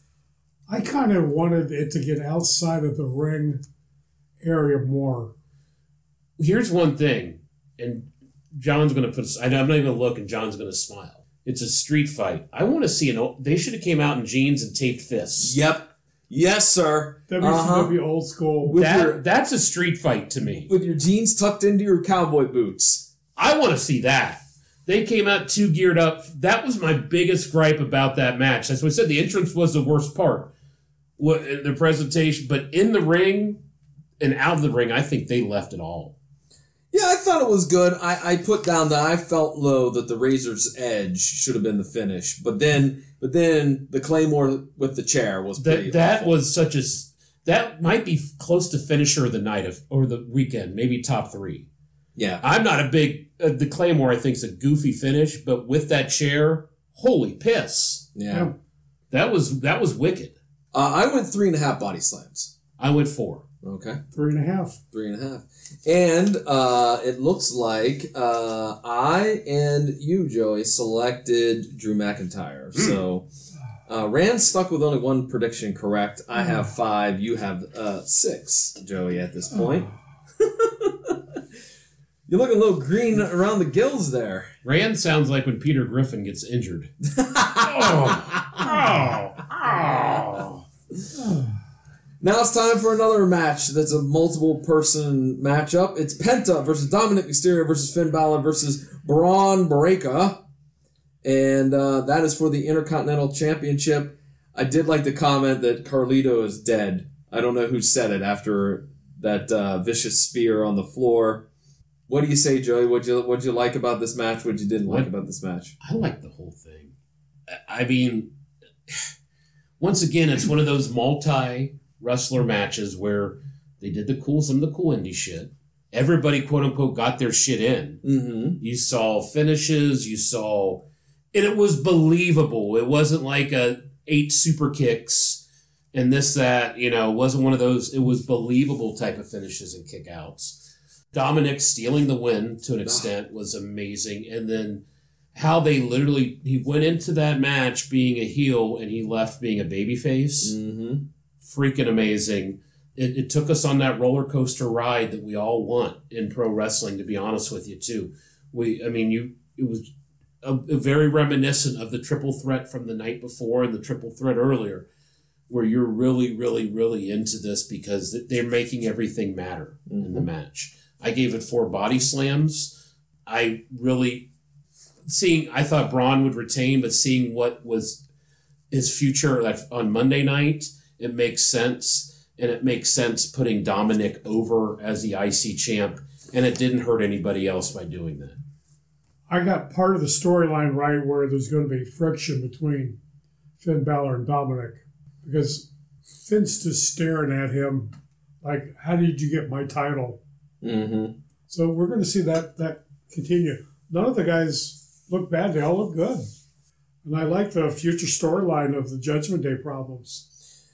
I kind of wanted it to get outside of the ring area more. Here's one thing, and John's going to put. I'm not even going to look, and John's going to smile. It's a street fight. I want to see an. They should have came out in jeans and taped fists. Yep. Yes, sir. W C W Uh-huh. old school. With That your that's a street fight to me. with your jeans tucked into your cowboy boots. I want to see that. They came out too geared up. That was my biggest gripe about that match. That's what I said. The entrance was the worst part. What the presentation, but in the ring and out of the ring, I think they left it all. Yeah, I thought it was good. I, I put down that I felt low that the Razor's Edge should have been the finish, but then but then the Claymore with the chair was pretty That that awful. was such a that might be close to finisher of the night of or the weekend, maybe top three. Yeah. I'm not a big uh, the Claymore. I think is a goofy finish, but with that chair, holy piss! Yeah. Yeah. That was that was wicked. Uh, I went three and a half body slams. I went four. Okay. Three and a half. Three and a half. And uh, it looks like uh, I and you, Joey, selected Drew McIntyre. So uh, Rand stuck with only one prediction correct. I have five. You have uh, six, Joey, at this point. You're looking a little green around the gills there. Rand sounds like when Peter Griffin gets injured. oh, oh, oh. Now it's time for another match that's a multiple person matchup. It's Penta versus Dominic Mysterio versus Finn Balor versus Braun Breaker. And uh, that is for the Intercontinental Championship. I did like the comment that Carlito is dead. I don't know who said it after that uh, vicious spear on the floor. What do you say, Joey? What'd you, what'd you like about this match? What you didn't like about this match? I like the whole thing. I mean, once again, it's one of those multi-wrestler matches where they did the cool, some of the cool indie shit. Everybody, quote-unquote, got their shit in. Mm-hmm. You saw finishes. You saw... And it was believable. It wasn't like a eight super kicks and this, that, you know, it wasn't one of those. It was believable type of finishes and kickouts. Dominic stealing the win to an extent was amazing. And then how they literally, he went into that match being a heel and he left being a babyface. Mm-hmm. Freaking amazing. It, it took us on that roller coaster ride that we all want in pro wrestling, to be honest with you, too. We, I mean, you, it was a, a very reminiscent of the triple threat from the night before and the triple threat earlier, where you're really, really, really into this because they're making everything matter mm-hmm. in the match. I gave it four body slams. I really, seeing, I thought Braun would retain, but seeing what was his future on Monday night, it makes sense. And it makes sense putting Dominic over as the I C champ, and it didn't hurt anybody else by doing that. I got part of the storyline right where there's going to be friction between Finn Balor and Dominic, because Finn's just staring at him like, how did you get my title? Mm-hmm. So we're going to see that that continue. None of the guys look bad. They all look good. And I like the future storyline of the Judgment Day problems.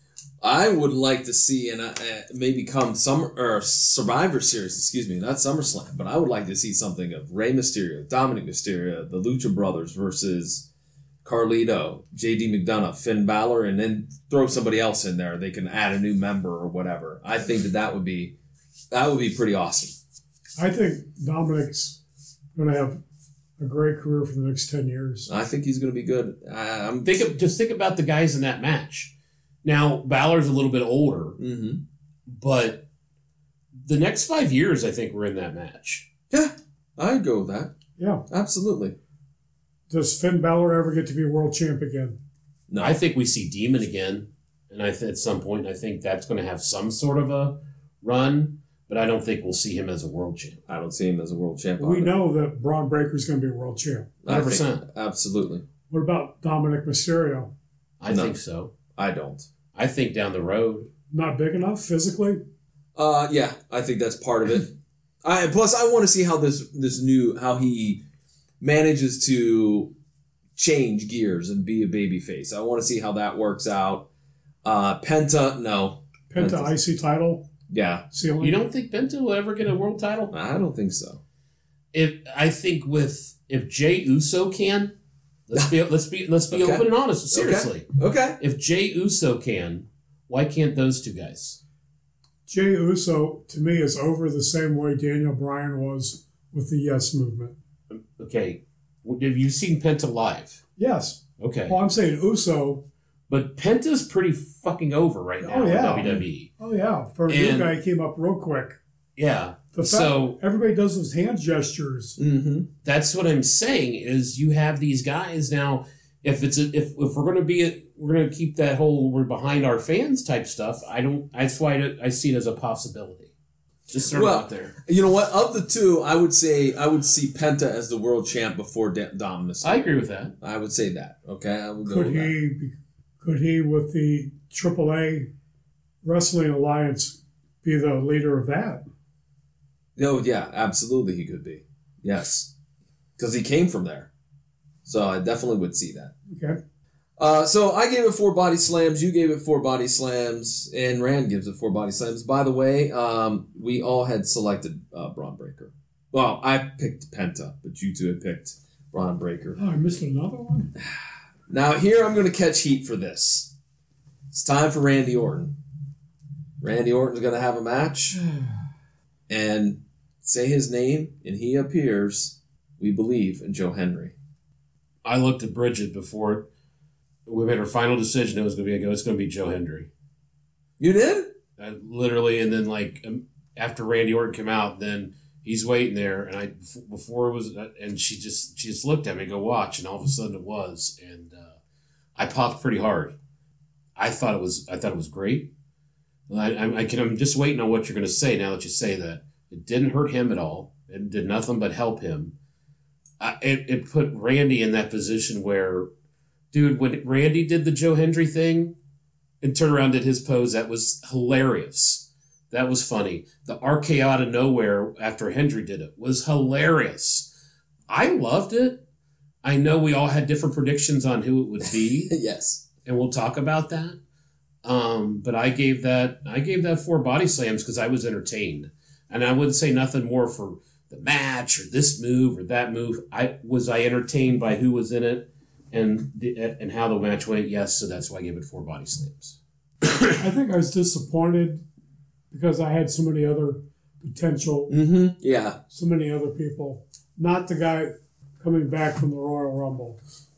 I would like to see, and uh, maybe come Summer or Survivor Series, excuse me, not SummerSlam, but I would like to see something of Rey Mysterio, Dominic Mysterio, the Lucha Brothers versus Carlito, J D McDonough, Finn Balor, and then throw somebody else in there. They can add a new member or whatever. I think that that would be that would be pretty awesome. I think Dominic's going to have a great career for the next ten years. I think he's going to be good. I, I'm think of, just think about the guys in that match. Now, Balor's a little bit older, mm-hmm. but the next five years, I think we're in that match. Yeah, I'd go with that. Yeah. Absolutely. Does Finn Balor ever get to be world champ again? No. I think we see Demon again, and I th- at some point, I think that's going to have some sort of a run, but I don't think we'll see him as a world champ. I don't see him as a world champ. We know that Braun Breaker's going to be a world champ. one hundred percent. Absolutely. What about Dominic Mysterio? I No. think so. I don't. I think down the road. Not big enough physically? Uh, yeah, I think that's part of it. I plus I want to see how this this new how he manages to change gears and be a babyface. I want to see how that works out. Uh, Penta, no. Penta Penta's- I C title Yeah, ceiling? You don't think Penta will ever get a world title? I don't think so. If I think with if Jey Uso can, let's be let's be let's be Okay. open and honest. Seriously, Okay. if Jey Uso can, why can't those two guys? Jey Uso, to me, is over the same way Daniel Bryan was with the Yes Movement. Okay, have you seen Penta live? Yes. Okay, Well, I'm saying Uso, but Penta's pretty fucking over right now Oh, yeah. in W W E. oh yeah, for a new And- guy, he came up real quick. Yeah, The fact so everybody does those hand gestures. Mm-hmm. that's what I'm saying is you have these guys now. If it's a, if if we're gonna be a, we're gonna keep that whole we're behind our fans type stuff. I don't. That's why I, I see it as a possibility. Just throw Well, it out there. You know what? Of the two, I would say I would see Penta as the world champ before D- Dom Mysterio. I agree with that. I would say that. Okay, I would go Could with that. he, be- could he, with the triple A Wrestling Alliance, be the leader of that? Oh yeah, absolutely, he could be. Yes, because he came from there, so I definitely would see that. Okay. Uh, so I gave it four body slams. You gave it four body slams, and Rand gives it four body slams. By the way, um, we all had selected uh, Braun Breaker. Well, I picked Penta, but you two had picked Braun Breaker. Oh, I missed another one? Now here I'm going to catch heat for this. It's time for Randy Orton. Randy Orton's going to have a match, and say his name, and he appears. We believe in Joe Henry. I looked at Bridget before we made our final decision. It was going to be it's going to be Joe Hendry. You did? I literally, and then like um, after Randy Orton came out, then He's waiting there, and I before it was, and she just she just looked at me, and go watch, and all of a sudden it was, and uh, I popped pretty hard. I thought it was I thought it was great. I, I, I can I'm just waiting on what you're going to say now that you say that. It didn't hurt him at all. It did nothing but help him. Uh, it it put Randy in that position where, dude, when Randy did the Joe Hendry thing, and turned around and did his pose, that was hilarious. That was funny. The R K O out of nowhere after Hendry did it was hilarious. I loved it. I know we all had different predictions on who it would be. Yes. And we'll talk about that. Um, but I gave that I gave that four body slams because I was entertained. And I wouldn't say nothing more for the match or this move or that move. I was I entertained by who was in it and the, and how the match went. Yes, so that's why I gave it four body slams. I think I was disappointed because I had so many other potential, Mm-hmm. Yeah. so many other people. Not the guy coming back from the Royal Rumble.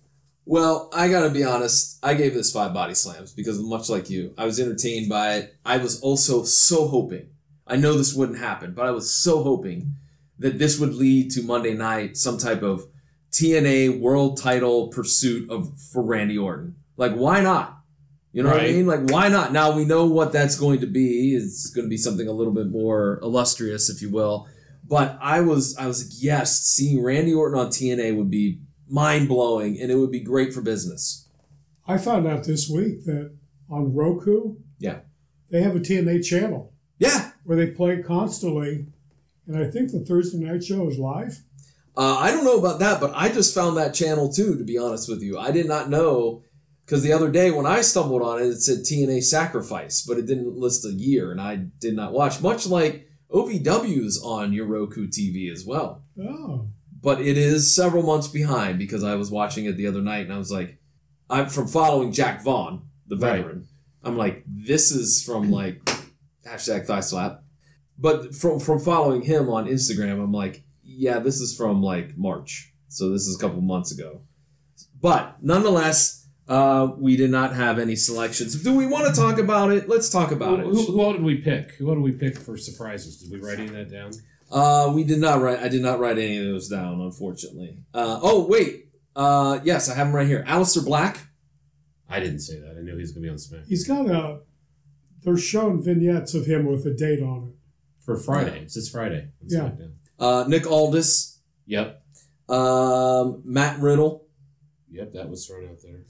Well, I gotta be honest. I gave this five body slams because, much like you, I was entertained by it. I was also so hoping. I know this wouldn't happen, but I was so hoping that this would lead to Monday night some type of T N A world title pursuit of for Randy Orton. Like, why not? You know what I Right. mean? Like, why not? Now we know what that's going to be. It's going to be something a little bit more illustrious, if you will. But I was, I was like, yes, seeing Randy Orton on T N A would be mind-blowing, and it would be great for business. I found out this week that on Roku, Yeah. they have a T N A channel Yeah. where they play constantly. And I think the Thursday night show is live. Uh, I don't know about that, but I just found that channel too, to be honest with you. I did not know, because the other day when I stumbled on it, it said T N A Sacrifice, but it didn't list a year, and I did not watch. Much like O V W's on your Roku T V as well. Oh. But it is several months behind because I was watching it the other night, and I was like, I'm from following Jack Vaughn, the veteran. Right. I'm like, this is from like, hashtag thigh slap. But from from following him on Instagram, I'm like, yeah, this is from like March. So this is a couple months ago. But nonetheless, uh, we did not have any selections. Do we want to talk about it? Let's talk about who, it. Who, who all did we pick? Who all did we pick for surprises? Did we write any of that down? Uh, we did not write. I did not write any of those down, unfortunately. Uh, oh wait, uh, yes, I have them right here. Aleister Black. I didn't say that. I knew he was going to be on SmackDown. He's got a... They're showing vignettes of him with a date on it. For Friday. It's this Friday. On Yeah. SmackDown. Uh, Nick Aldis. Yep. Um, Matt Riddle. Yep, that was thrown out there.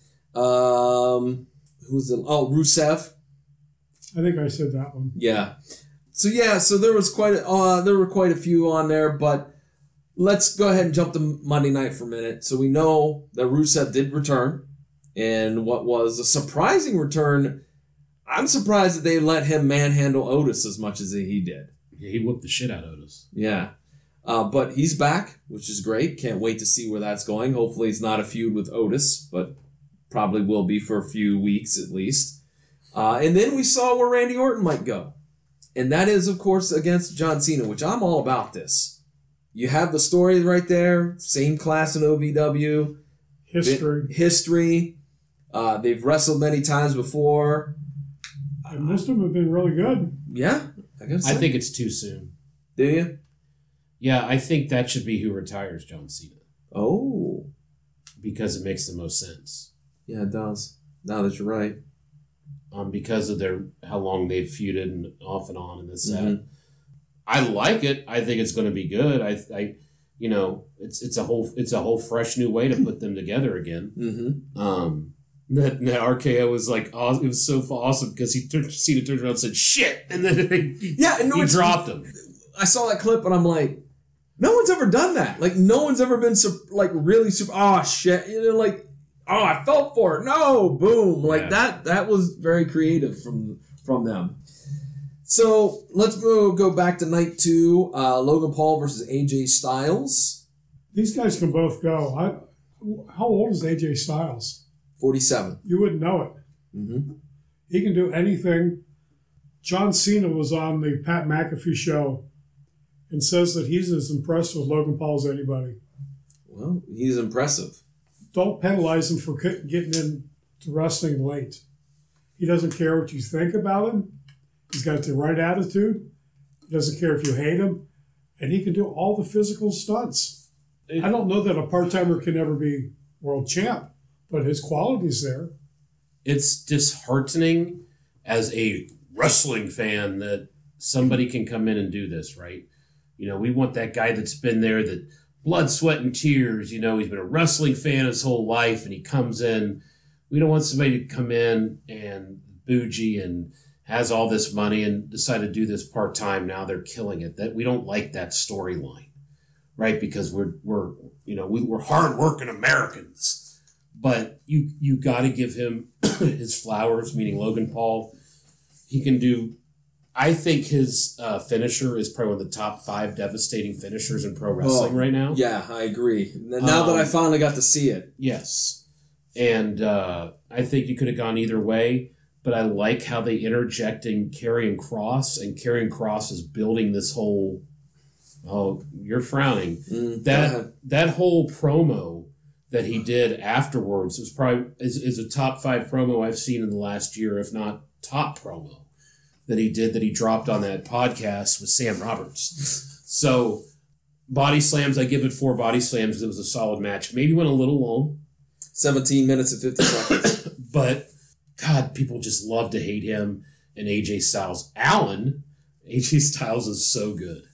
Um, who's the? Oh, Rusev. I think I said that one. Yeah. So yeah, so there was quite a, uh, there were quite a few on there, but let's go ahead and jump to Monday night for a minute. So we know that Rusev did return, and what was a surprising return. I'm surprised that they let him manhandle Otis as much as he did. Yeah, he whooped the shit out of Otis. Yeah. Uh, but he's back, which is great. Can't wait to see where that's going. Hopefully it's not a feud with Otis, but probably will be for a few weeks at least. Uh, and then we saw where Randy Orton might go. And that is, of course, against John Cena, which I'm all about this. You have the story right there. Same class in O V W. History. Bit, history. Uh, they've wrestled many times before. And most of them have been really good. Yeah, I guess. I think it's too soon. Do you? Yeah, I think that should be who retires John Cena. Oh. Because it makes the most sense. Yeah, it does. Now that you're right. Um, because of their how long they've feuded and off and on and this Mm-hmm. that. I like it. I think it's going to be good. I, I, you know, it's it's a whole it's a whole fresh new way to put them together again. Mm-hmm. Um, that, that R K O was like awesome. It was so awesome because he turned, Cena turned around and said shit, and then he, Yeah, and no, he it's- dropped him. I saw that clip and I'm like, no one's ever done that. Like, no one's ever been so, like really super. Oh shit! You know, like, oh, I felt for it. No, boom! Like Yeah. that. That was very creative from from them. So let's go go back to night two. Uh, Logan Paul versus A J Styles. These guys can both go. I, how old is A J Styles? forty-seven. You wouldn't know it. Mm-hmm. He can do anything. John Cena was on the Pat McAfee show and says that he's as impressed with Logan Paul as anybody. Well, he's impressive. Don't penalize him for get- getting into wrestling late. He doesn't care what you think about him. He's got the right attitude. He doesn't care if you hate him. and he can do all the physical stunts. I don't know that a part-timer can ever be world champ, but his quality's there. It's disheartening as a wrestling fan that somebody can come in and do this, right? You know, we want that guy that's been there, that blood, sweat, and tears. You know, he's been a wrestling fan his whole life, and he comes in. We don't want somebody to come in and bougie and has all this money and decide to do this part-time. Now they're killing it. That we don't like that storyline, right? Because we're, we're you know, we, we're hard-working Americans. But you, you got to give him his flowers, meaning Logan Paul. He can do... I think his uh, finisher is probably one of the top five devastating finishers in pro wrestling oh, right now. Yeah, I agree. Now um, that I finally got to see it. Yes. And uh, I think you could have gone either way, but I like how they interject in Karrion Kross, and Karrion Kross is building this whole, oh, you're frowning. Mm, that that whole promo that he did afterwards was probably is, is a top five promo I've seen in the last year, if not top promo. That he did, that he dropped on that podcast with Sam Roberts. So, body slams, I give it four body slams. It was a solid match. Maybe went a little long. seventeen minutes and fifty seconds. But, God, people just love to hate him and A J Styles. Allen, A J Styles is so good.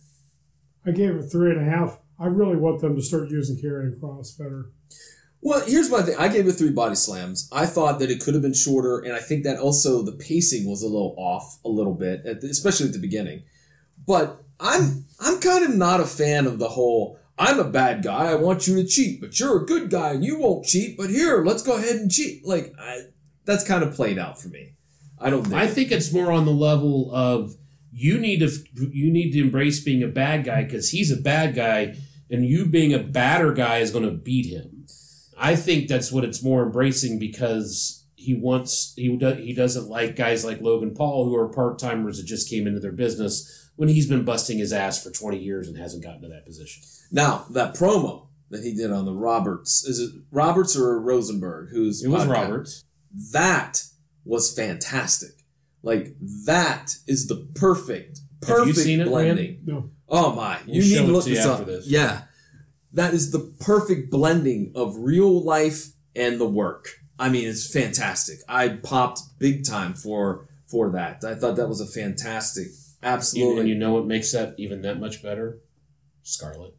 I gave it three and a half. I really want them to start using Karrion Kross better. Well, here's my thing. I gave it three body slams. I thought that it could have been shorter, and I think that also the pacing was a little off a little bit, at the, especially at the beginning. But I'm I'm kind of not a fan of the whole, I'm a bad guy, I want you to cheat, but you're a good guy and you won't cheat, but here, let's go ahead and cheat. Like, I, that's kind of played out for me. I don't think. I think it's more on the level of you need to you need to embrace being a bad guy because he's a bad guy, and you being a badder guy is going to beat him. I think that's what it's more embracing because he wants he do, he doesn't like guys like Logan Paul who are part-timers that just came into their business when he's been busting his ass for twenty years and hasn't gotten to that position. Now, that promo that he did on the Roberts, is it Roberts or Rosenberg? Who's It was podcast? Roberts. That was fantastic. Like, that is the perfect, perfect Have you seen it, blending. No. Oh my. We'll you need show to it look to you this after up. this. Yeah. That is the perfect blending of real life and the work. I mean, it's fantastic. I popped big time for for that. I thought that was a fantastic, absolutely. And you know what makes that even that much better? Scarlett.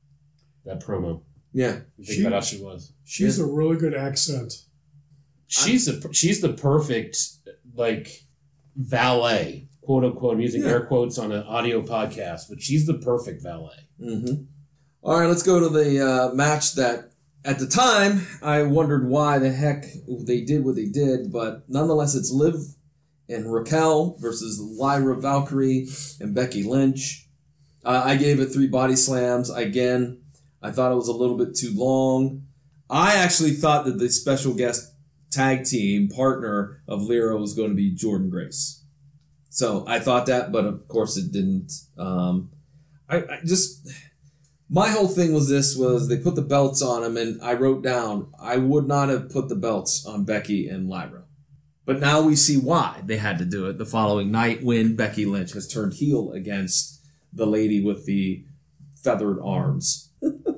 That promo. Yeah. Think She- about how she was. She's Yeah. a really good accent. She's a she's the perfect like valet, quote unquote. I'm using Yeah. air quotes on an audio podcast, but she's the perfect valet. Mm-hmm. All right, let's go to the uh, match that, at the time, I wondered why the heck they did what they did, but nonetheless, it's Liv and Raquel versus Lyra Valkyrie and Becky Lynch. Uh, I gave it three body slams. Again, I thought it was a little bit too long. I actually thought that the special guest tag team partner of Lyra was going to be Jordynne Grace. So I thought that, but of course it didn't. Um, I, I just... My whole thing was this, was they put the belts on him, and I wrote down, I would not have put the belts on Becky and Lyra. But now we see why they had to do it the following night when Becky Lynch has turned heel against the lady with the feathered arms.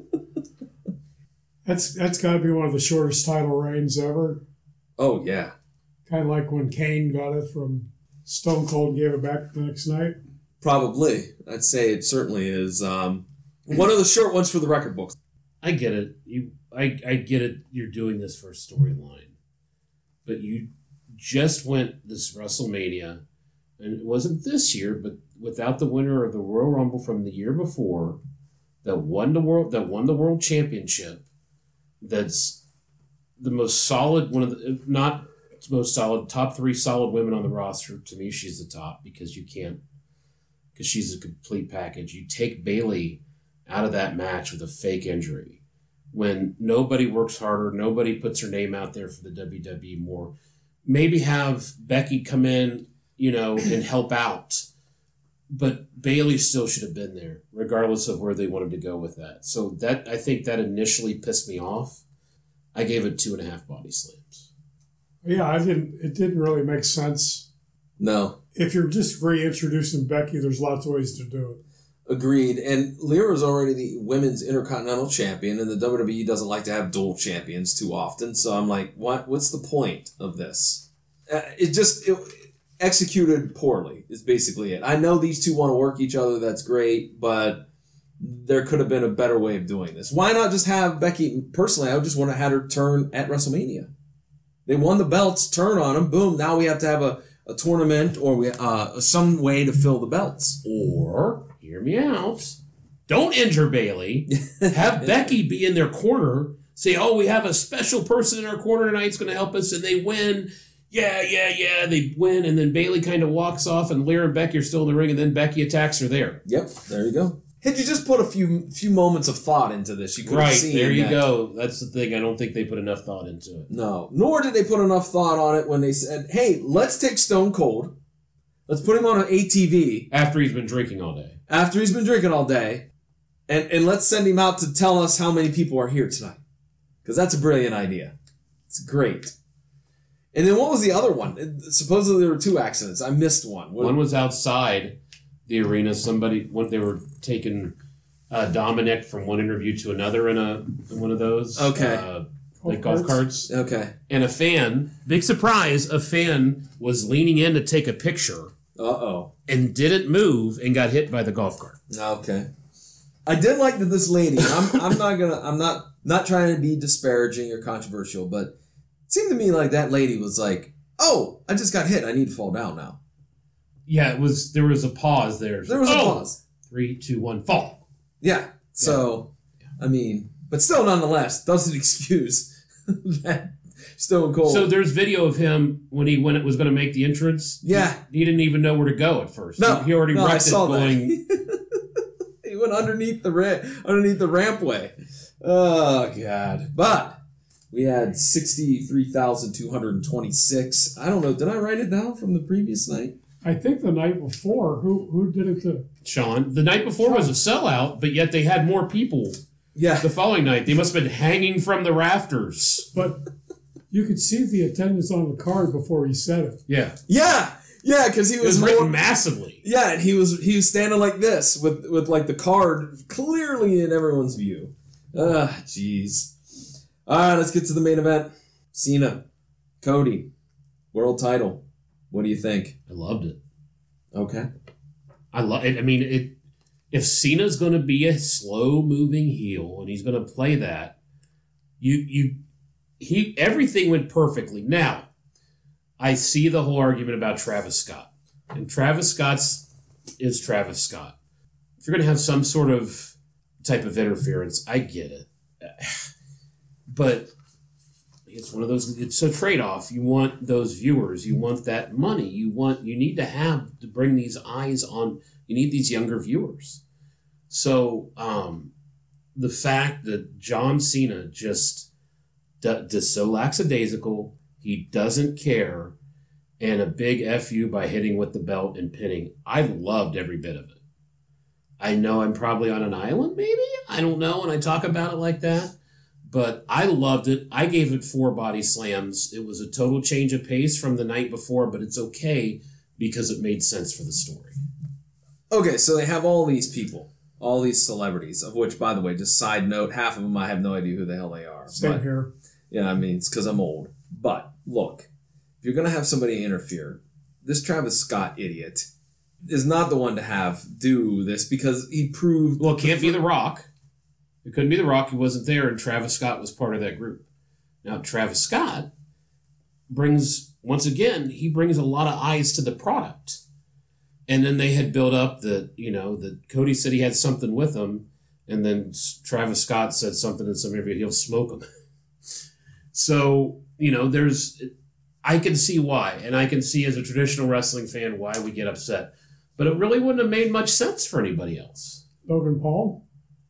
That's that's got to be one of the shortest title reigns ever. Oh, yeah. Kind of like when Kane got it from Stone Cold and gave it back the next night. Probably. I'd say it certainly is. Um, one of the short ones for the record books. I get it. You, I, I get it. You're doing this for a storyline, but you just went this WrestleMania, and it wasn't this year, but without the winner of the Royal Rumble from the year before, that won the world, that won the world championship. That's the most solid, one of the, if not most solid, top three solid women on the roster. To me, she's the top because you can't, because she's a complete package. You take Bayley out of that match with a fake injury when nobody works harder, nobody puts her name out there for the W W E more. Maybe have Becky come in, you know, and help out. But Bayley still should have been there, regardless of where they wanted to go with that. So that I think that initially pissed me off. I gave it two and a half body slams. Yeah, I didn't. It didn't really make sense. No. If you're just reintroducing Becky, there's lots of ways to do it. Agreed. And Lyra's already the women's intercontinental champion, and the W W E doesn't like to have dual champions too often. So I'm like, what? What's the point of this? Uh, it just it, executed poorly is basically it. I know these two want to work each other. That's great, but there could have been a better way of doing this. Why not just have Becky? Personally, I would just want to have her turn at WrestleMania. They won the belts, turn on them, boom. Now we have to have a, a tournament or we uh, some way to fill the belts. Or, hear me out, don't injure Bayley. Have Becky be in their corner. Say, oh, we have a special person in our corner tonight that's going to help us, and they win. Yeah, yeah, yeah. They win, and then Bayley kind of walks off, and Lyra and Becky are still in the ring, and then Becky attacks her there. Yep, there you go. Had you just put a few few moments of thought into this, you could right, have seen there you that. go. That's the thing. I don't think they put enough thought into it. No. Nor did they put enough thought on it when they said, hey, let's take Stone Cold. Let's put him on an A T V. After he's been drinking all day. After he's been drinking all day. And, and let's send him out to tell us how many people are here tonight. Because that's a brilliant idea. It's great. And then what was the other one? It, supposedly there were two accidents. I missed one. What, one was outside the arena. Somebody, when they were taking uh, Dominic from one interview to another in a in one of those. Okay. Uh, like golf carts. Okay. And a fan, big surprise, a fan was leaning in to take a picture. Uh-oh. And didn't move and got hit by the golf cart. Okay. I did like that this lady, I'm I'm not gonna I'm not not trying to be disparaging or controversial, but it seemed to me like that lady was like, oh, I just got hit. I need to fall down now. Yeah, it was there was a pause there. There was oh, a pause. Three, two, one, fall. Yeah. So yeah. I mean, but still nonetheless, doesn't excuse that Stone Cold. So there's video of him when he when it was going to make the entrance. Yeah. He, he didn't even know where to go at first. No, he, he already no, wrecked I saw it going. That. He went underneath the ra- underneath the rampway. Oh God! But we had sixty-three thousand two hundred twenty-six. I don't know. Did I write it down from the previous night? I think the night before. Who who did it to? Sean. The night before Sean. was a sellout, but yet they had more people. Yeah. The following night, they must have been hanging from the rafters. But you could see the attendance on the card before he said it. Yeah. Yeah. Yeah, because he It was, was written more, massively. Yeah, and he was he was standing like this with with like the card clearly in everyone's view. Ah, jeez. All right, let's get to the main event. Cena, Cody, world title. What do you think? I loved it. Okay. I love it. I mean, it. If Cena's going to be a slow-moving heel and he's going to play that, you you he everything went perfectly. Now, I see the whole argument about Travis Scott, and Travis Scott's is Travis Scott. If you're going to have some sort of type of interference, I get it, but it's one of those. It's a trade-off. You want those viewers. You want that money. You want. You need to have to bring these eyes on. You need these younger viewers. So um, the fact that John Cena just does so lackadaisical, he doesn't care, and a big F you by hitting with the belt and pinning. I loved every bit of it. I know I'm probably on an island, maybe? I don't know when I talk about it like that. But I loved it. I gave it four body slams. It was a total change of pace from the night before, but it's okay because it made sense for the story. Okay, so they have all these people, all these celebrities, of which, by the way, just side note, half of them I have no idea who the hell they are. Same but, here. Yeah, I mean, it's because I'm old. But, look, if you're going to have somebody interfere, this Travis Scott idiot is not the one to have do this because he proved... Well, it can't be The Rock. It couldn't be The Rock. He wasn't there, and Travis Scott was part of that group. Now, Travis Scott brings, once again, he brings a lot of eyes to the product. And then they had built up that, you know, that Cody said he had something with him, and then Travis Scott said something in some interview, he'll smoke him. So, you know, there's, I can see why, and I can see as a traditional wrestling fan why we get upset. But it really wouldn't have made much sense for anybody else. Logan Paul?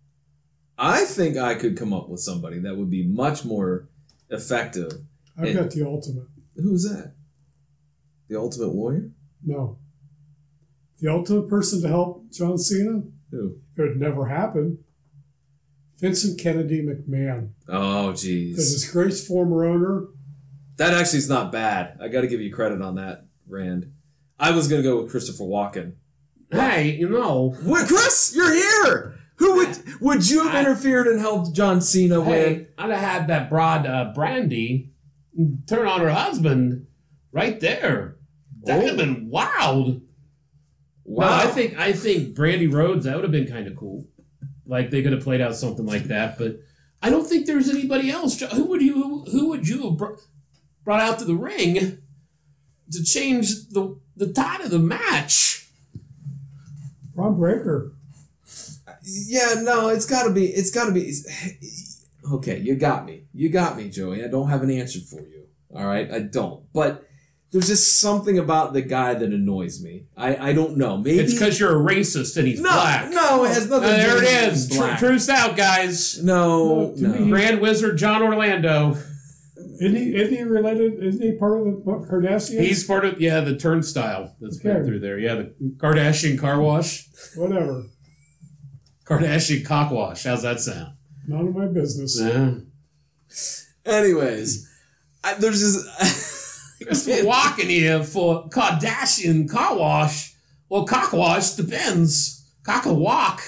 I think I could come up with somebody that would be much more effective. I've and, got the ultimate. Who's that? The Ultimate Warrior? No. The ultimate person to help John Cena? Who? It would never happen. Vincent Kennedy McMahon. Oh, The jeez. disgraced former owner. That actually is not bad. I got to give you credit on that, Rand. I was going to go with Christopher Walken. Hey, you know. What, Chris? You're here. Who would would you have I- interfered and helped John Cena win? Hey, I'd have had that broad uh, Brandy turn on her husband right there. That would have been wild. Wow. No, I think I think Brandy Rhodes, that would have been kind of cool. Like they could have played out something like that, but I don't think there's anybody else. Who would you who would you have br- brought out to the ring to change the the tide of the match? Ron Breaker. Yeah, no, it's got to be. It's got to be. Okay, you got me. You got me, Joey. I don't have an answer for you. All right, I don't. But there's just something about the guy that annoys me. I, I don't know. Maybe It's because you're a racist and he's no, black. no, it has Uh, nothing. to do there with it is. being Tr- black. truth's out, guys. No, No, to no. me- Grand Wizard John Orlando. Isn't he, isn't he related? Isn't he part of the Kardashians? He's part of, yeah, the turnstile that's been Okay. through there. Yeah, the Kardashian car wash. Whatever. Kardashian cock wash. How's that sound? None of my business. Yeah. Anyways, I, there's this. Just walking here for Kardashian car wash. Well, cock wash depends. Cock a walk.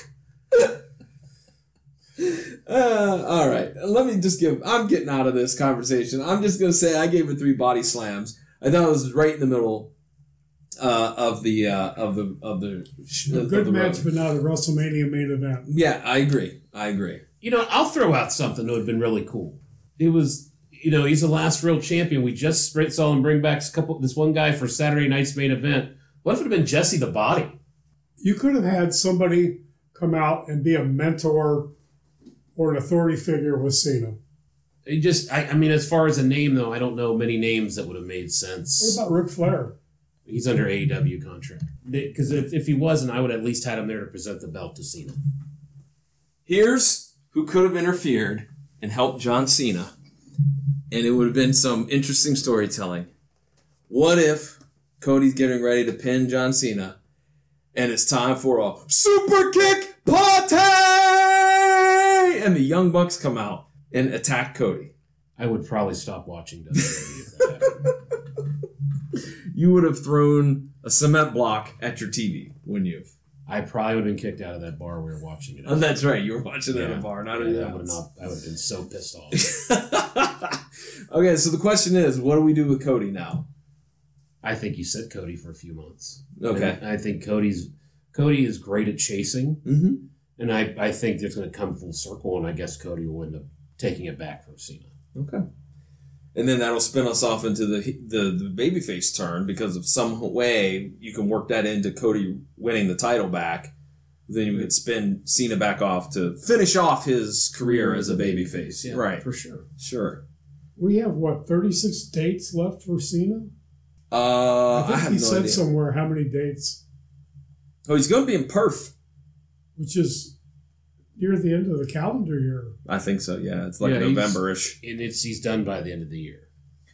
Uh, all right, let me just give. I'm getting out of this conversation. I'm just gonna say I gave it three body slams. I thought it was right in the middle uh, of the uh, of the of the. A of good the match, road. but not a WrestleMania main event. Yeah, I agree. I agree. You know, I'll throw out something that would have been really cool. It was, you know, he's the last real champion. We just saw him bring back a couple, this one guy for Saturday night's main event. What if it had been Jesse the Body? You could have had somebody come out and be a mentor or an authority figure with Cena. It just, I, I mean, as far as a name, though, I don't know many names that would have made sense. What about Ric Flair? He's under A E W contract. Because if, if he wasn't, I would at least had him there to present the belt to Cena. Here's who could have interfered and helped John Cena, and it would have been some interesting storytelling. What if Cody's getting ready to pin John Cena, and it's time for a super kick party, and the Young Bucks come out and attack Cody? I would probably stop watching W W E if that happened. You would have thrown a cement block at your T V, wouldn't you? I probably would have been kicked out of that bar we were watching it at. Oh, that's right. You were watching it at Yeah. a bar, not Yeah, at I a would have house. not. I would have been so pissed off. Okay, so the question is, what do we do with Cody now? I think you said Cody for a few months. Okay. And I think Cody's Cody is great at chasing, Mm-hmm. and I, I think it's going to come full circle, and I guess Cody will end up taking it back from Cena. Okay. And then that'll spin us off into the the, the babyface turn, because of some way you can work that into Cody winning the title back. Then you could spin Cena back off to finish off his career as a babyface. Yeah, Right. for sure. Sure. We have, what, thirty-six dates left for Cena? Uh, I I, think have he no said idea. somewhere how many dates, Oh, he's going to be in Perth. which is near the end of the calendar year. I think so, yeah. It's like Yeah, he's- November-ish. And it's he's done by the end of the year.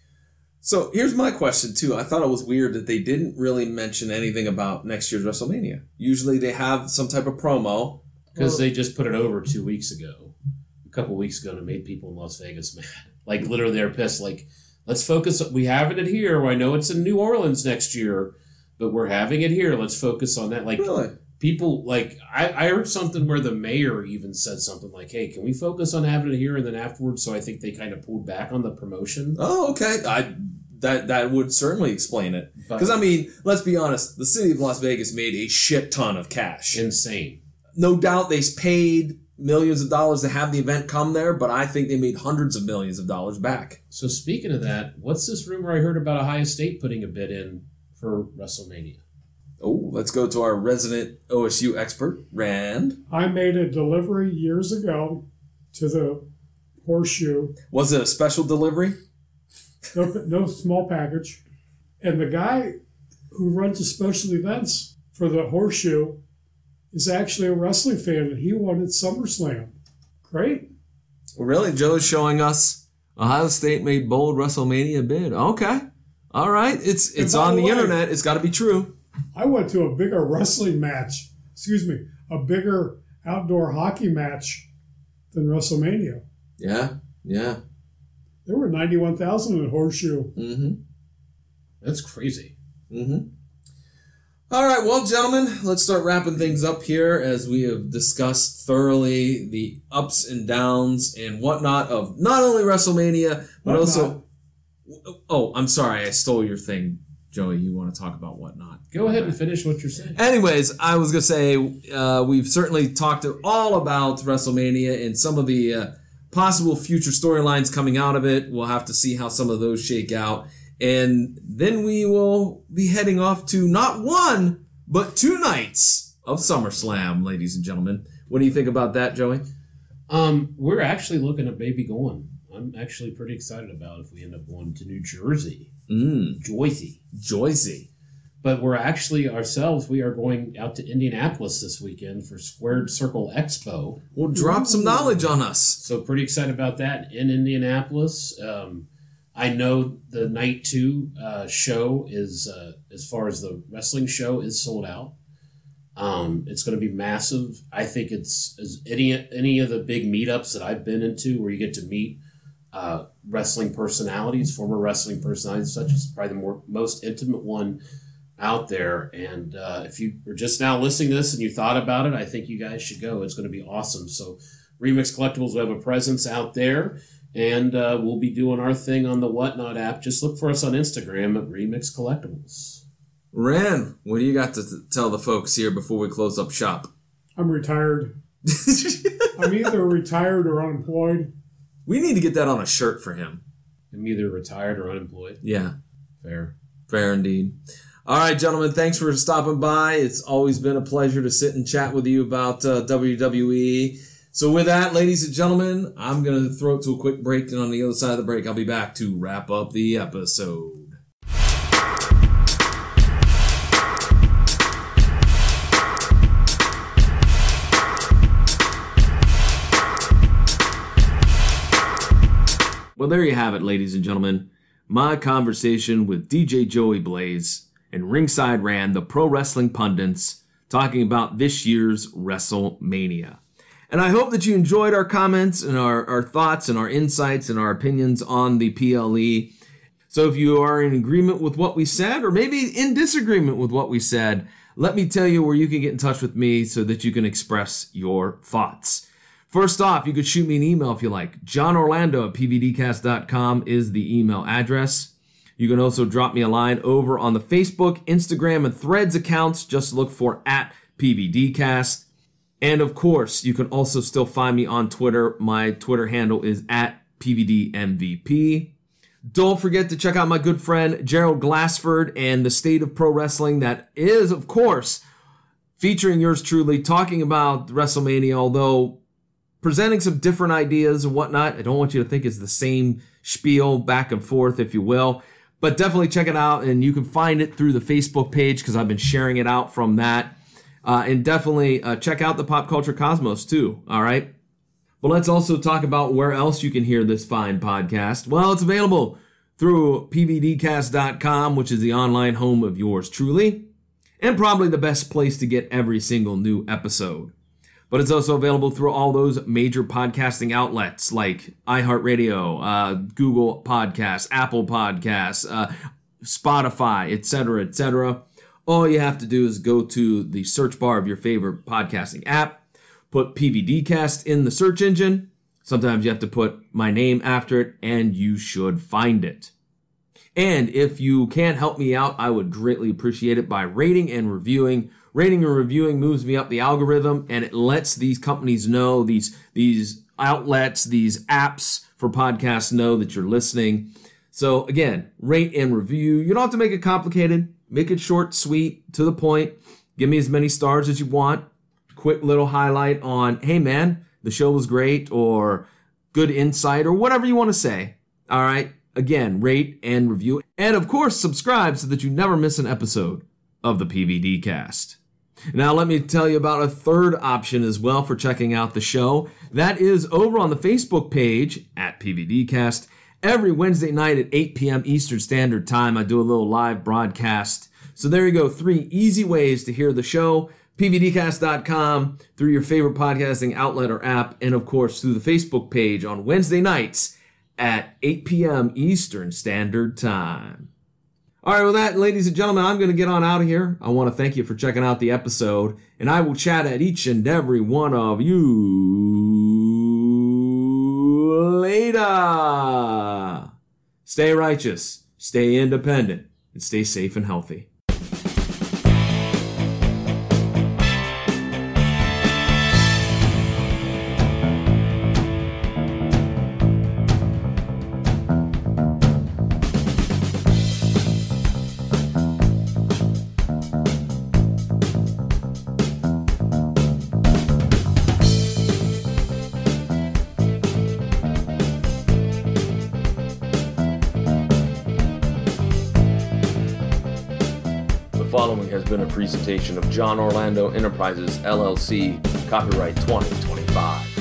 So here's my question, too. I thought it was weird that they didn't really mention anything about next year's WrestleMania. Usually they have some type of promo. Because Well- they just put it over two weeks ago, a couple weeks ago, and it made people in Las Vegas mad. Like, literally, they're pissed. Like, let's focus. We having it here. I know it's in New Orleans next year, but we're having it here. Let's focus on that. Like, Really? people, like, I, I heard something where the mayor even said something like, hey, can we focus on having it here and then afterwards? So I think they kind of pulled back on the promotion. Oh, okay. I that that would certainly explain it. But- Because, I mean, let's be honest. The city of Las Vegas made a shit ton of cash. Insane. No doubt they paid millions of dollars to have the event come there, but I think they made hundreds of millions of dollars back. So speaking of that, what's this rumor I heard about Ohio State putting a bid in for WrestleMania? Oh, let's go to our resident O S U expert, Rand. I made a delivery years ago to the Horseshoe, Was it a special delivery? no, no small package. And the guy who runs the special events for the Horseshoe is actually a wrestling fan, and he wanted SummerSlam. Great. Really? Joe's showing us Ohio State made bold WrestleMania bid. Okay. All right. It's it's by on the the way- internet. It's got to be true. I went to a bigger wrestling match, excuse me, a bigger outdoor hockey match than WrestleMania. Yeah. Yeah. There were ninety-one thousand at Horseshoe. Mm-hmm. That's crazy. Mm-hmm. All right, well, gentlemen, let's start wrapping things up here as we have discussed thoroughly the ups and downs and whatnot of not only WrestleMania, but Whatnot. also... Oh, I'm sorry, I stole your thing, Joey. You want to talk about whatnot? Go ahead and finish what you're saying. Anyways, I was going to say, uh, we've certainly talked all about WrestleMania and some of the uh, possible future storylines coming out of it. We'll have to see how some of those shake out. And then we will be heading off to not one, but two nights of SummerSlam, ladies and gentlemen. What do you think about that, Joey? Um, we're actually looking at maybe going. I'm actually pretty excited about if we end up going to New Jersey. Mm. Jersey. Jersey. But we're actually ourselves, we are going out to Indianapolis this weekend for Squared Circle Expo. Well, drop some knowledge on us. So pretty excited about that in Indianapolis. Um, I know the night two uh, show is, uh, as far as the wrestling show, is sold out. Um, it's going to be massive. I think it's as any any of the big meetups that I've been into where you get to meet uh, wrestling personalities, former wrestling personalities, such as probably the more, most intimate one out there. And uh, if you were just now listening to this and you thought about it, I think you guys should go. It's going to be awesome. So Remix Collectibles will have a presence out there, and uh, we'll be doing our thing on the Whatnot app. Just look for us on Instagram at Remix Collectibles. Ren, what do you got to th- tell the folks here before we close up shop? I'm retired. I'm either retired or unemployed. We need to get that on a shirt for him. I'm either retired or unemployed. Yeah. Fair. Fair indeed. All right, gentlemen, thanks for stopping by. It's always been a pleasure to sit and chat with you about uh, W W E. So with that, ladies and gentlemen, I'm going to throw it to a quick break, and on the other side of the break, I'll be back to wrap up the episode. Well, there you have it, ladies and gentlemen. My conversation with D J Joey Blaze and Ringside Ran, the pro wrestling pundits, talking about this year's WrestleMania. And I hope that you enjoyed our comments and our, our thoughts and our insights and our opinions on the P L E. So if you are in agreement with what we said, or maybe in disagreement with what we said, let me tell you where you can get in touch with me so that you can express your thoughts. First off, you could shoot me an email if you like. John Orlando at P V D cast dot com is the email address. You can also drop me a line over on the Facebook, Instagram, and Threads accounts. Just look for at P V D cast. And of course, you can also still find me on Twitter. My Twitter handle is at P V D M V P. Don't forget to check out my good friend Gerald Glassford and the State of Pro Wrestling that is, of course, featuring yours truly, talking about WrestleMania, although presenting some different ideas and whatnot. I don't want you to think it's the same spiel back and forth, if you will. But definitely check it out, and you can find it through the Facebook page because I've been sharing it out from that. Uh, and definitely uh, check out the Pop Culture Cosmos too, all right? But let's also talk about where else you can hear this fine podcast. Well, it's available through P V D cast dot com, which is the online home of yours truly, and probably the best place to get every single new episode. But it's also available through all those major podcasting outlets like iHeartRadio, uh, Google Podcasts, Apple Podcasts, uh, Spotify, et cetera, et cetera. All you have to do is go to the search bar of your favorite podcasting app, put P V D Cast in the search engine. Sometimes you have to put my name after it, and you should find it. And if you can help me out, I would greatly appreciate it by rating and reviewing. Rating and reviewing moves me up the algorithm, and it lets these companies know, these these outlets, these apps for podcasts know that you're listening. So again, rate and review. You don't have to make it complicated. Make it short, sweet, to the point. Give me as many stars as you want. Quick little highlight on, hey man, the show was great, or good insight, or whatever you want to say. All right? Again, rate and review. And of course, subscribe so that you never miss an episode of the P V D Cast. Now, let me tell you about a third option as well for checking out the show. That is over on the Facebook page at P V D Cast. Every Wednesday night at eight p.m. Eastern Standard Time, I do a little live broadcast. So there you go, three easy ways to hear the show. P V D cast dot com, through your favorite podcasting outlet or app, and of course through the Facebook page on Wednesday nights at eight p.m. Eastern Standard Time. All right, with that, ladies and gentlemen, I'm going to get on out of here. I want to thank you for checking out the episode, and I will chat at each and every one of you later. Stay righteous, stay independent, and stay safe and healthy. The following has been a presentation of John Orlando Enterprises, L L C, copyright twenty twenty-five.